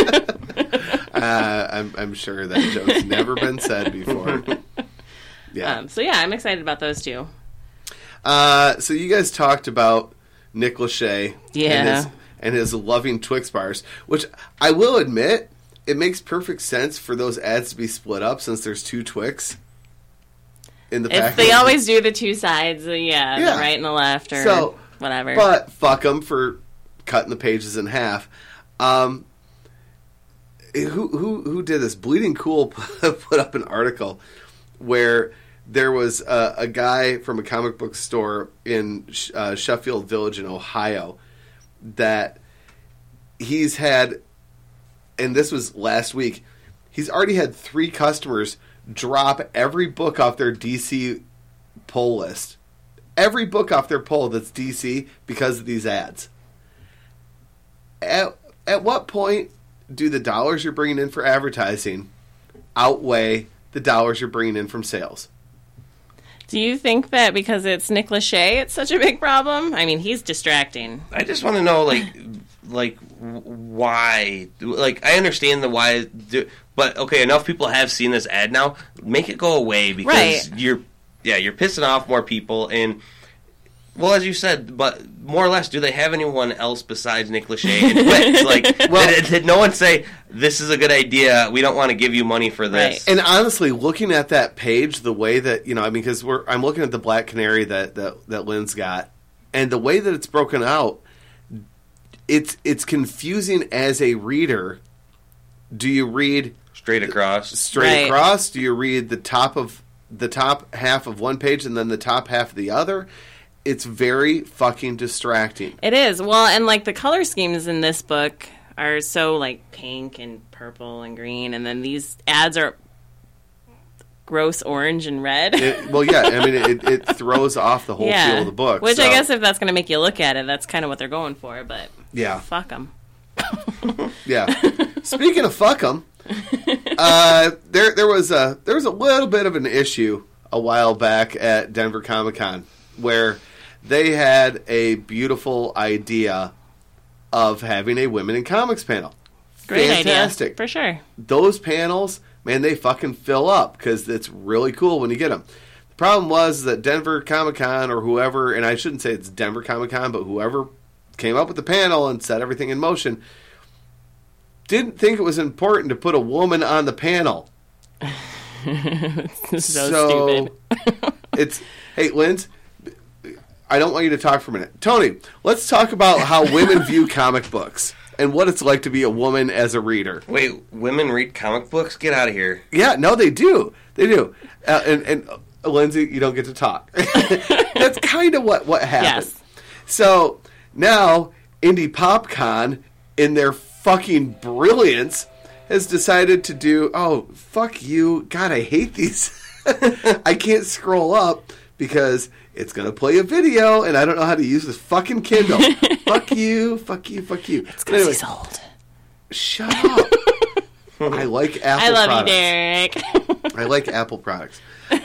I'm sure that joke's never been said before. Yeah. So yeah, I'm excited about those two. So you guys talked about Nick Lachey Yeah. and his loving Twix bars, which I will admit, it makes perfect sense for those ads to be split up since there's 2 Twix in the package. They always do the two sides, the Yeah. right and the left, or So, whatever. But fuck them for cutting the pages in half. Who did this? Bleeding Cool put up an article where there was a guy from a comic book store in Sheffield Village in Ohio that he's had, and this was last week, He's already had 3 customers drop every book off their DC pull list. Every book off their pull that's DC because of these ads. At what point do the dollars you're bringing in for advertising outweigh the dollars you're bringing in from sales? Do you think that because it's Nick Lachey, it's such a big problem? I mean, he's distracting. I just want to know, like why? Like, I understand the why, but okay, enough people have seen this ad now. Make it go away because you're pissing off more people. And well, as you said, but more or less, do they have anyone else besides Nick Lachey and Twitch? Like, did no one say this is a good idea? We don't want to give you money for this. Right. And honestly, looking at that page, the way that I mean, because I'm looking at the Black Canary that Lynn's got, and the way that it's broken out, it's confusing as a reader. Do you read straight across? Straight across? Do you read the top half of one page and then the top half of the other? It's very fucking distracting. It is. Well, and like the color schemes in this book are so like pink and purple and green, and then these ads are gross orange and red. I mean, it throws off the whole feel of the book. Which I guess if that's going to make you look at it, that's kind of what they're going for, but fuck them. Yeah. Speaking of fuck them, there was a little bit of an issue a while back at Denver Comic-Con where they had a beautiful idea of having a women in comics panel. Great Fantastic. idea, for sure. Those panels, man, they fucking fill up because it's really cool when you get them. The problem was that Denver Comic-Con or whoever, and I shouldn't say it's Denver Comic-Con, but whoever came up with the panel and set everything in motion, didn't think it was important to put a woman on the panel. so stupid. Hey, Linz, I don't want you to talk for a minute. Tony, let's talk about how women view comic books and what it's like to be a woman as a reader. Wait, women read comic books? Get out of here. Yeah, no, they do. They do. And Lindsay, you don't get to talk. That's kind of what happened. Yes. So now Indie PopCon, in their fucking brilliance, has decided to do, oh, fuck you. God, I hate these. I can't scroll up because it's going to play a video, and I don't know how to use this fucking Kindle. Fuck you, fuck you, fuck you. It's because he's old. Shut up. I like Apple products. I love you, Derek. I like Apple products.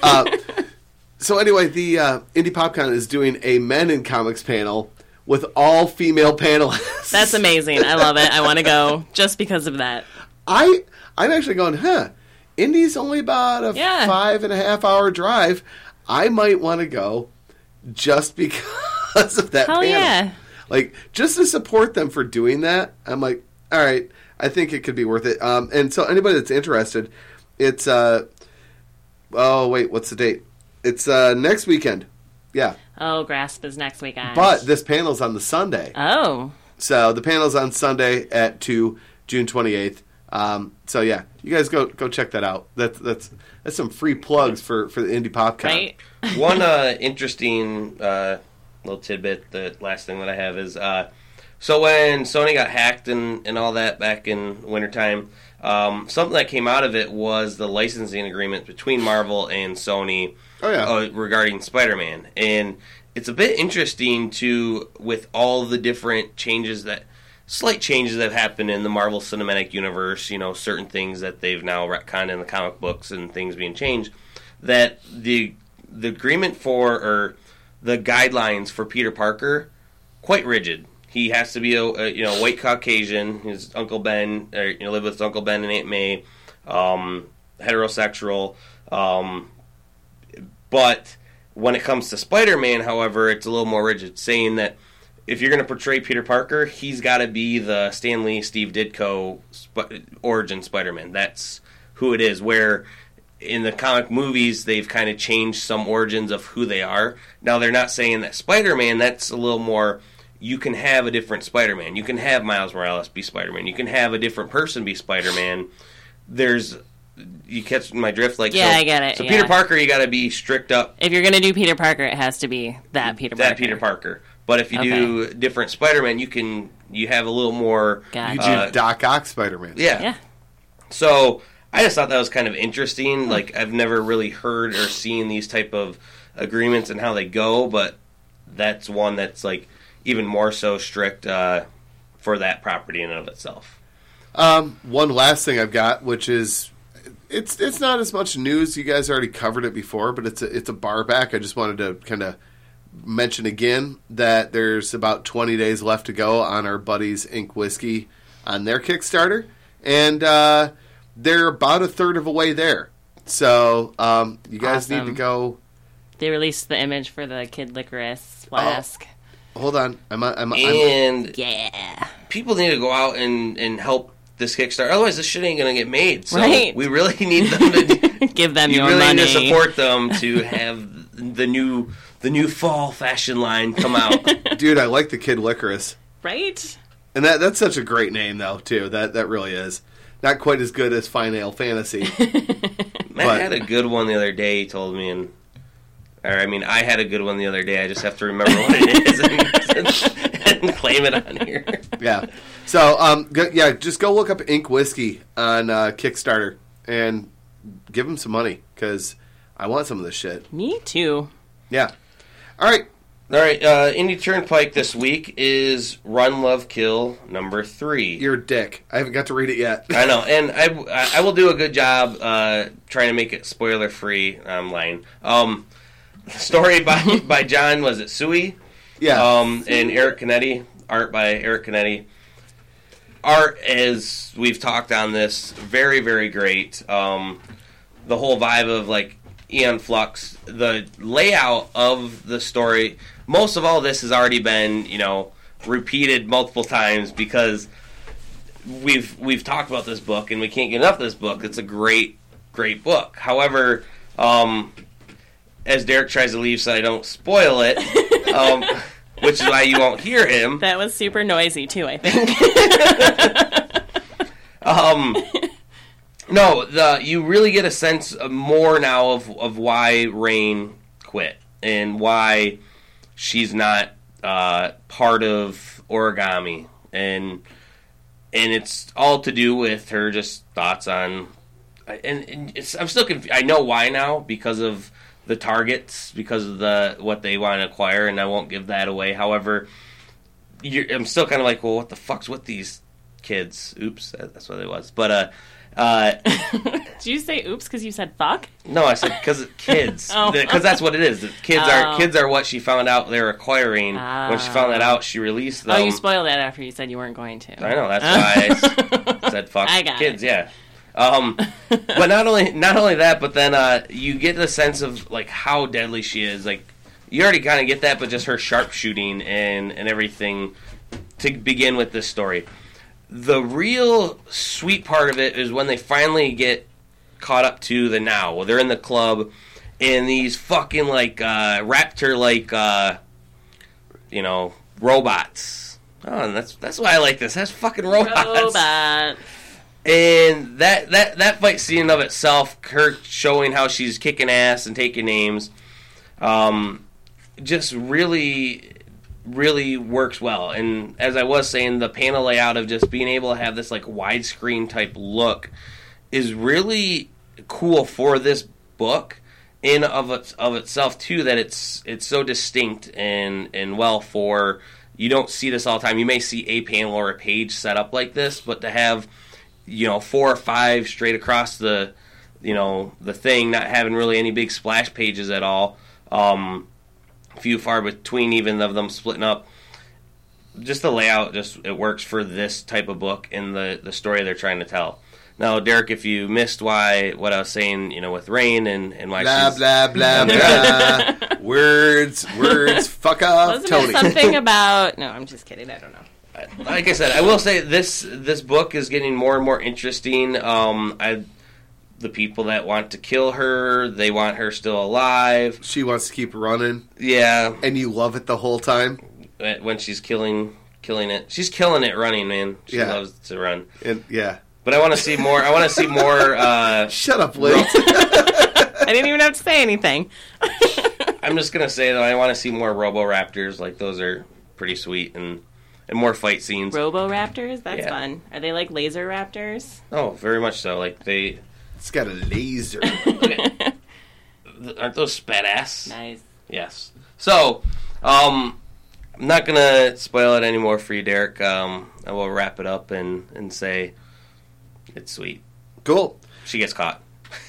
So anyway, the Indie PopCon is doing a Men in Comics panel with all female panelists. That's amazing. I love it. I want to go just because of that. I'm actually going, Indie's only about a 5.5 hour drive. I might want to go just because of that panel. Yeah. Like, just to support them for doing that, I'm like, all right, I think it could be worth it. And so anybody that's interested, it's, what's the date? It's next weekend. Yeah. Oh, Grasp is next weekend. But this panel's on the Sunday. Oh. So the panel's on Sunday at 2, June 28th. So yeah, you guys go check that out. That's some free plugs for the Indie PopCon. Right. One interesting little tidbit, the last thing that I have is so when Sony got hacked and all that back in wintertime, something that came out of it was the licensing agreement between Marvel and Sony regarding Spider-Man. And it's a bit interesting with all the different slight changes that have happened in the Marvel Cinematic Universe, certain things that they've now retconned in the comic books and things being changed, that the agreement or the guidelines for Peter Parker, quite rigid. He has to be a white Caucasian. His Uncle Ben, live with his Uncle Ben and Aunt May, heterosexual. But when it comes to Spider-Man, however, it's a little more rigid, saying that if you're going to portray Peter Parker, he's got to be the Stan Lee, Steve Ditko origin Spider-Man. That's who it is. Where in the comic movies, they've kind of changed some origins of who they are. Now, they're not saying that Spider-Man, that's a little more, you can have a different Spider-Man. You can have Miles Morales be Spider-Man. You can have a different person be Spider-Man. You catch my drift? I get it. So Peter Parker, you got to be strict up. If you're going to do Peter Parker, it has to be that Peter Parker. That Peter Parker. But if you do different Spider-Man, you have a little more... You do Doc Ock Spider-Man. Yeah. So I just thought that was kind of interesting. Like, I've never really heard or seen these type of agreements and how they go, but that's one that's, like, even more so strict for that property in and of itself. One last thing I've got, which is it's not as much news. You guys already covered it before, but it's a bar back. I just wanted to kind of mention again that there's about 20 days left to go on our buddies Ink Whiskey on their Kickstarter, and they're about a third of a way there. So you guys need to go. They released the image for the Kid Licorice flask. Oh, hold on, yeah, people need to go out and help this Kickstarter. Otherwise, this shit ain't gonna get made. So we really need them to give them your money. You really need to support them to have the new fall fashion line come out. Dude, I like the Kid Licorice. Right? And that's such a great name, though, too. That really is. Not quite as good as Fine Ale Fantasy. Matt had a good one the other day, he told me. I had a good one the other day. I just have to remember what it is and claim it on here. Yeah. So, just go look up Ink Whiskey on Kickstarter and give them some money, because I want some of this shit. Me too. Yeah. All right. Indie Turnpike this week is Run, Love, Kill number 3. You're a dick. I haven't got to read it yet. I know, and I will do a good job trying to make it spoiler free. I'm lying. Story by John, was it Sui? Yeah. And Eric Canetti. Art by Eric Canetti. Art, as we've talked on this, very, very great. The whole vibe of, like, Aeon Flux, the layout of the story, most of all this has already been, repeated multiple times, because we've talked about this book and we can't get enough of this book. It's a great, great book. However, as Derek tries to leave so I don't spoil it, which is why you won't hear him. That was super noisy too, I think. No, you really get a sense more now of why Rain quit and why she's not part of Origami, and it's all to do with her just thoughts on. And I'm still confused. I know why now, because of the targets, because of what they want to acquire, and I won't give that away. However, I'm still kind of like, well, what the fuck's with these kids? Oops, that's what it was. But did you say oops because you said fuck? No, I said because kids. Because that's what it is. The kids are what she found out they're acquiring. When she found that out, she released them. Oh, you spoiled that after you said you weren't going to. I know, that's why I said fuck kids. Yeah. But not only that, but then you get the sense of like how deadly she is. Like you already kind of get that, but just her sharpshooting and everything to begin with this story. The real sweet part of it is when they finally get caught up to the now. Well, they're in the club, and these fucking like raptor like robots. Oh, and that's why I like this. That's fucking robots. And that fight scene of itself, her showing how she's kicking ass and taking names, just really, really works well. And as I was saying, the panel layout of just being able to have this like widescreen type look is really cool for this book in of itself too. That it's so distinct and well for, you don't see this all the time. You may see a panel or a page set up like this, but to have 4 or 5 straight across the thing, not having really any big splash pages at all, few far between even of them splitting up. Just the layout, it works for this type of book and the story they're trying to tell. Now, Derek, if you missed what I was saying, with Rain and why blah, she's... blah, blah, blah. words, fuck off, Wasn't Tony. it something about... No, I'm just kidding, I don't know. Like I said, I will say this book is getting more and more interesting. The people that want to kill her, they want her still alive. She wants to keep running. Yeah. And you love it the whole time? When she's killing it. She's killing it running, man. She loves to run. And, yeah. But I want to see more. Shut up, Liz. I didn't even have to say anything. I'm just going to say that I want to see more Roboraptors. Like, those are pretty sweet. And more fight scenes. Roboraptors? That's fun. Are they like laser raptors? Oh, very much so. Like, they It's got a laser. Aren't those badass? Nice. Yes. So, I'm not going to spoil it anymore for you, Derek. I will wrap it up and say it's sweet. Cool. She gets caught.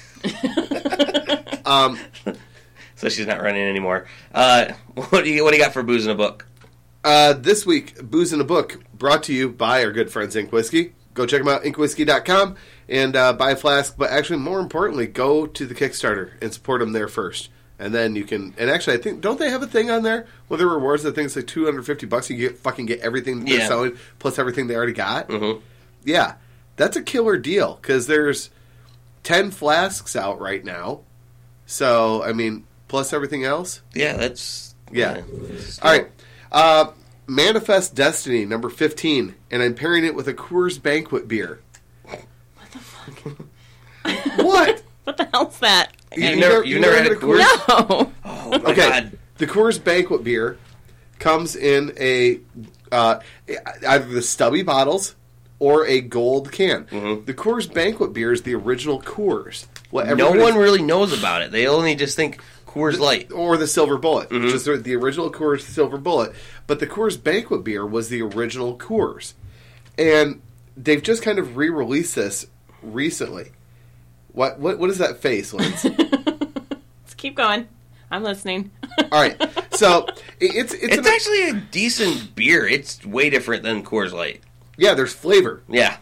So she's not running anymore. What do you got for Booze in a Book? This week, Booze in a Book, brought to you by our good friends Ink Whiskey. Go check them out, inkwhiskey.com, and buy a flask. But actually, more importantly, go to the Kickstarter and support them there first. And then you can... And actually, I think... Don't they have a thing on there where the rewards, I think it's like $250, you get everything they're selling, plus everything they already got? Mm-hmm. Yeah. That's a killer deal, because there's 10 flasks out right now. So, I mean, plus everything else? Yeah, that's... Yeah. All right. Manifest Destiny, number 15, and I'm pairing it with a Coors Banquet beer. What the fuck? What? What the hell's that? You've never had a Coors? No. Oh, my Okay. God. The Coors Banquet beer comes in a either the stubby bottles or a gold can. Mm-hmm. The Coors Banquet beer is the original Coors. No one really knows about it. They only just think Coors Light. Or the Silver Bullet. Mm-hmm. Just the original Coors Silver Bullet. But the Coors Banquet beer was the original Coors. And they've just kind of re-released this recently. What is that face, Linz? Let's keep going. I'm listening. All right. So, it's actually a decent beer. It's way different than Coors Light. Yeah, there's flavor. Yeah.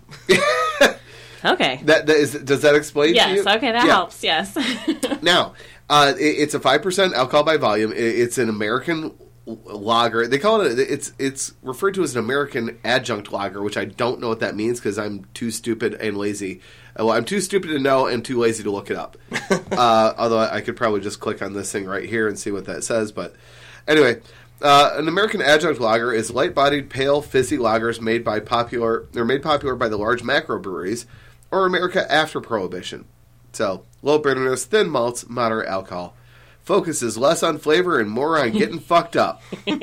Okay. Does that explain to you? Yes, okay, that helps, yes. Now, it's a 5% alcohol by volume. It's an American lager. They call it, it's referred to as an American adjunct lager, which I don't know what that means because I'm too stupid and lazy. Well, I'm too stupid to know and too lazy to look it up. Although I could probably just click on this thing right here and see what that says. But anyway, an American adjunct lager is light-bodied, pale, fizzy lagers made popular by the large macro breweries or America after Prohibition. So, low bitterness, thin malts, moderate alcohol. Focuses less on flavor and more on getting fucked up.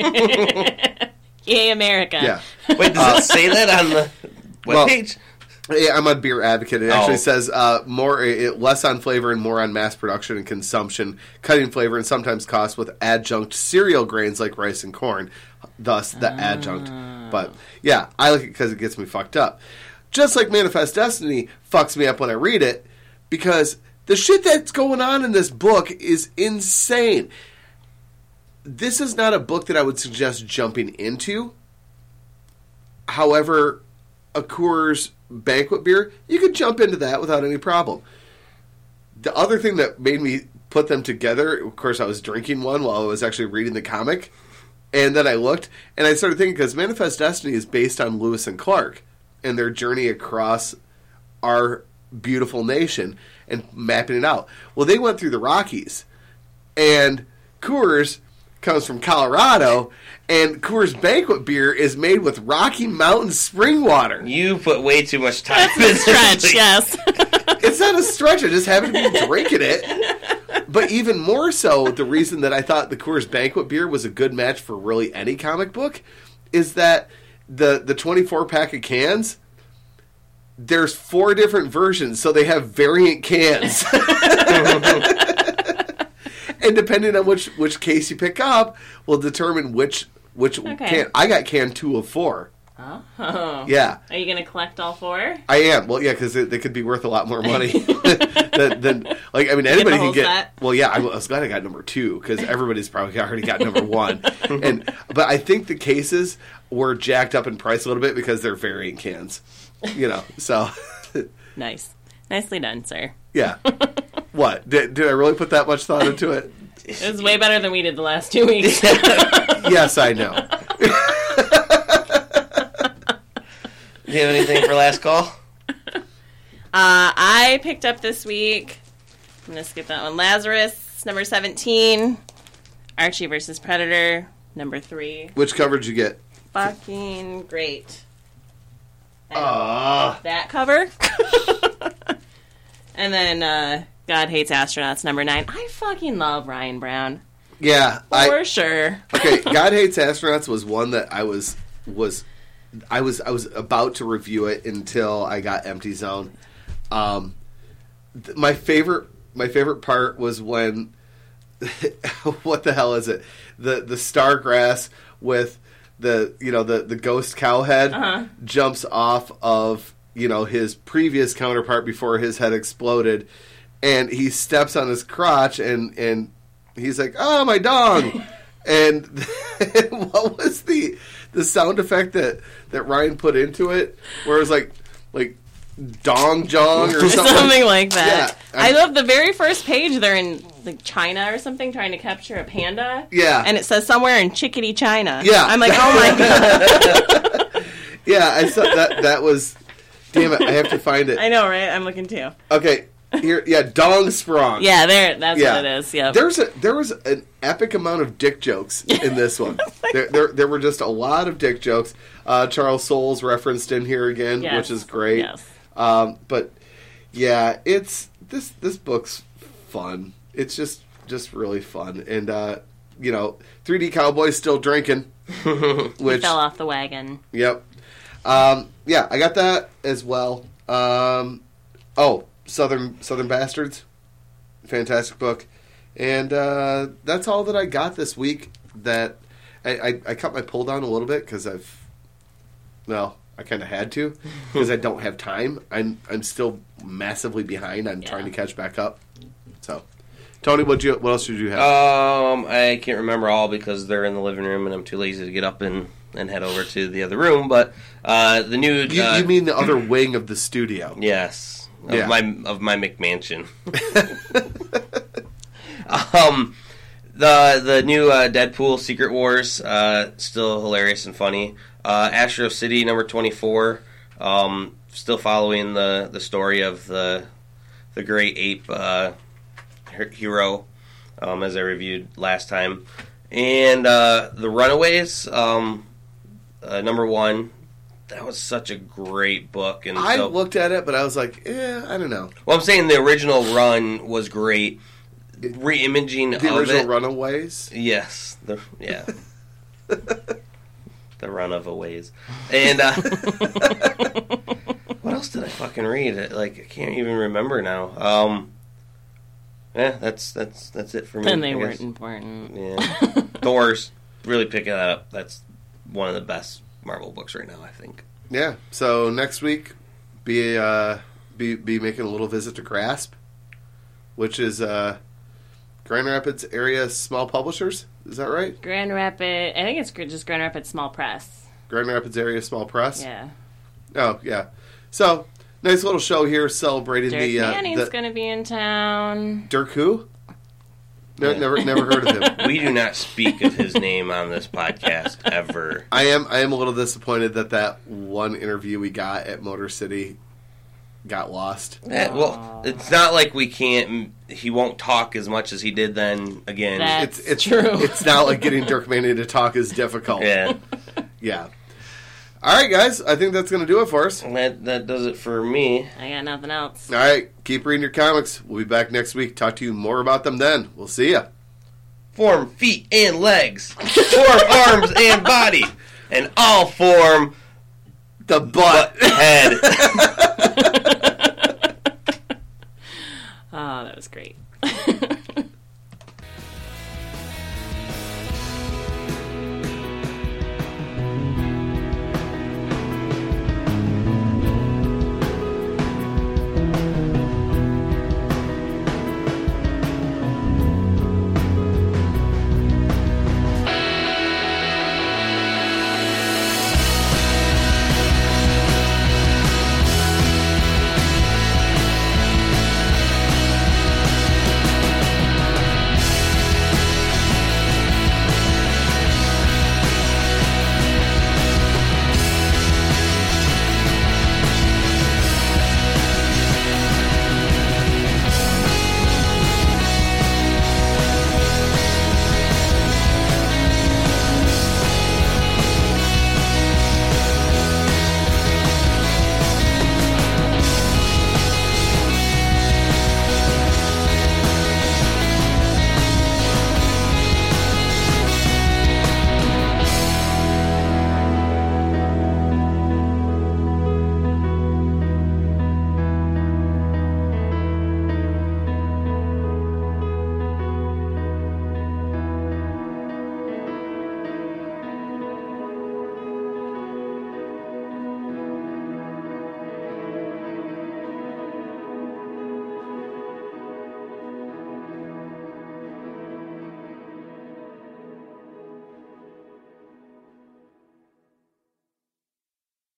Yay, America. Yeah. Wait, does it say that on the webpage? Yeah, I'm on Beer Advocate. It actually says less on flavor and more on mass production and consumption, cutting flavor and sometimes cost with adjunct cereal grains like rice and corn, thus the adjunct. But, yeah, I like it because it gets me fucked up. Just like Manifest Destiny fucks me up when I read it, because the shit that's going on in this book is insane. This is not a book that I would suggest jumping into. However, a Coors Banquet beer, you could jump into that without any problem. The other thing that made me put them together, of course, I was drinking one while I was actually reading the comic, and then I looked, and I started thinking, because Manifest Destiny is based on Lewis and Clark and their journey across our beautiful nation and mapping it out. Well, they went through the Rockies, and Coors comes from Colorado, and Coors Banquet beer is made with Rocky Mountain spring water. You put way too much time in this. Stretch, yes. It's not a stretch. I just haven't been drinking it. But even more so, the reason that I thought the Coors Banquet beer was a good match for really any comic book is that the 24-pack of cans, there's 4 different versions, so they have variant cans. And depending on which case you pick up will determine which can. I got can 2 of 4. Oh. Yeah. Are you going to collect all 4? I am. Well, yeah, because they could be worth a lot more money than like, I mean, anybody can get. Set? Well, yeah, I was glad I got number 2 because everybody's probably already got number 1. But I think the cases were jacked up in price a little bit because they're variant cans. So. Nice. Nicely done, sir. Yeah. What? Did I really put that much thought into it? It was way better than we did the last 2 weeks. Yes, I know. Do you have anything for last call? I picked up this week, I'm going to skip that one, Lazarus, number 17, Archie versus Predator, number 3. Which cover did you get? Fucking great. That cover. And then God Hates Astronauts, number 9. I fucking love Ryan Brown. Yeah. For sure. Okay, God Hates Astronauts was one that I was about to review it until I got Empty Zone. my favorite part was when what the hell is it? The Stargrass with the ghost cow head jumps off of his previous counterpart before his head exploded, and he steps on his crotch and he's like, "Oh, my dong!" And what was the sound effect that Ryan put into it, where it was like dong jong or something like that. Yeah, I love the very first page. They're in like China or something, trying to capture a panda. Yeah, and it says somewhere in Chickadee, China. Yeah, I'm like, oh my god. Yeah, I saw that. That was. Damn it! I have to find it. I know, right? I'm looking too. Okay, here, yeah, dong sprung. Yeah, that's what it is. Yeah, there was an epic amount of dick jokes in this one. there were just a lot of dick jokes. Charles Soule's referenced in here again, yes. which is great. Yes. But it's this book's fun. It's just really fun, and 3D Cowboy's still drinking, which he fell off the wagon. Yep. Yeah, I got that as well. Southern Bastards, fantastic book, and that's all that I got this week. That I cut my pull down a little bit because I kind of had to because I don't have time. I'm still massively behind. I'm trying to catch back up. So, Tony, what else did you have? I can't remember all because they're in the living room and I'm too lazy to get up and head over to the other room. But the new you mean the other wing of the studio? Yes, of my McMansion. The new Deadpool Secret Wars, still hilarious and funny. Astro City number 24, still following the story of the great ape hero, as I reviewed last time. And the Runaways, number 1, that was such a great book. And I looked at it, but I was like, I don't know. Well, I'm saying the original run was great. Re-imaging the original Runaways? Yes. The run of a ways. And what else did I fucking read? I can't even remember now. That's it for me. And they weren't important. Yeah. Thor's really picking that up. That's one of the best Marvel books right now, I think. Yeah. So next week, be making a little visit to Grasp, which is Grand Rapids area small publishers. Is that right? Grand Rapids. I think it's just Grand Rapids Small Press. Grand Rapids area small press. Yeah. Oh yeah. So nice little show here celebrating Dirk Manning's going to be in town. Dirk who? No, yeah. Never heard of him. We do not speak of his name on this podcast ever. I am a little disappointed that one interview we got at Motor City got lost. Well, it's not like we can't. He won't talk as much as he did then. Again, it's true. It's not like getting Dirk Manning to talk is difficult. Yeah. Yeah. All right, guys. I think that's going to do it for us. That does it for me. I got nothing else. All right. Keep reading your comics. We'll be back next week. Talk to you more about them then. We'll see ya. Form feet and legs. Form arms and body. And all form the butt head. Oh, that was great.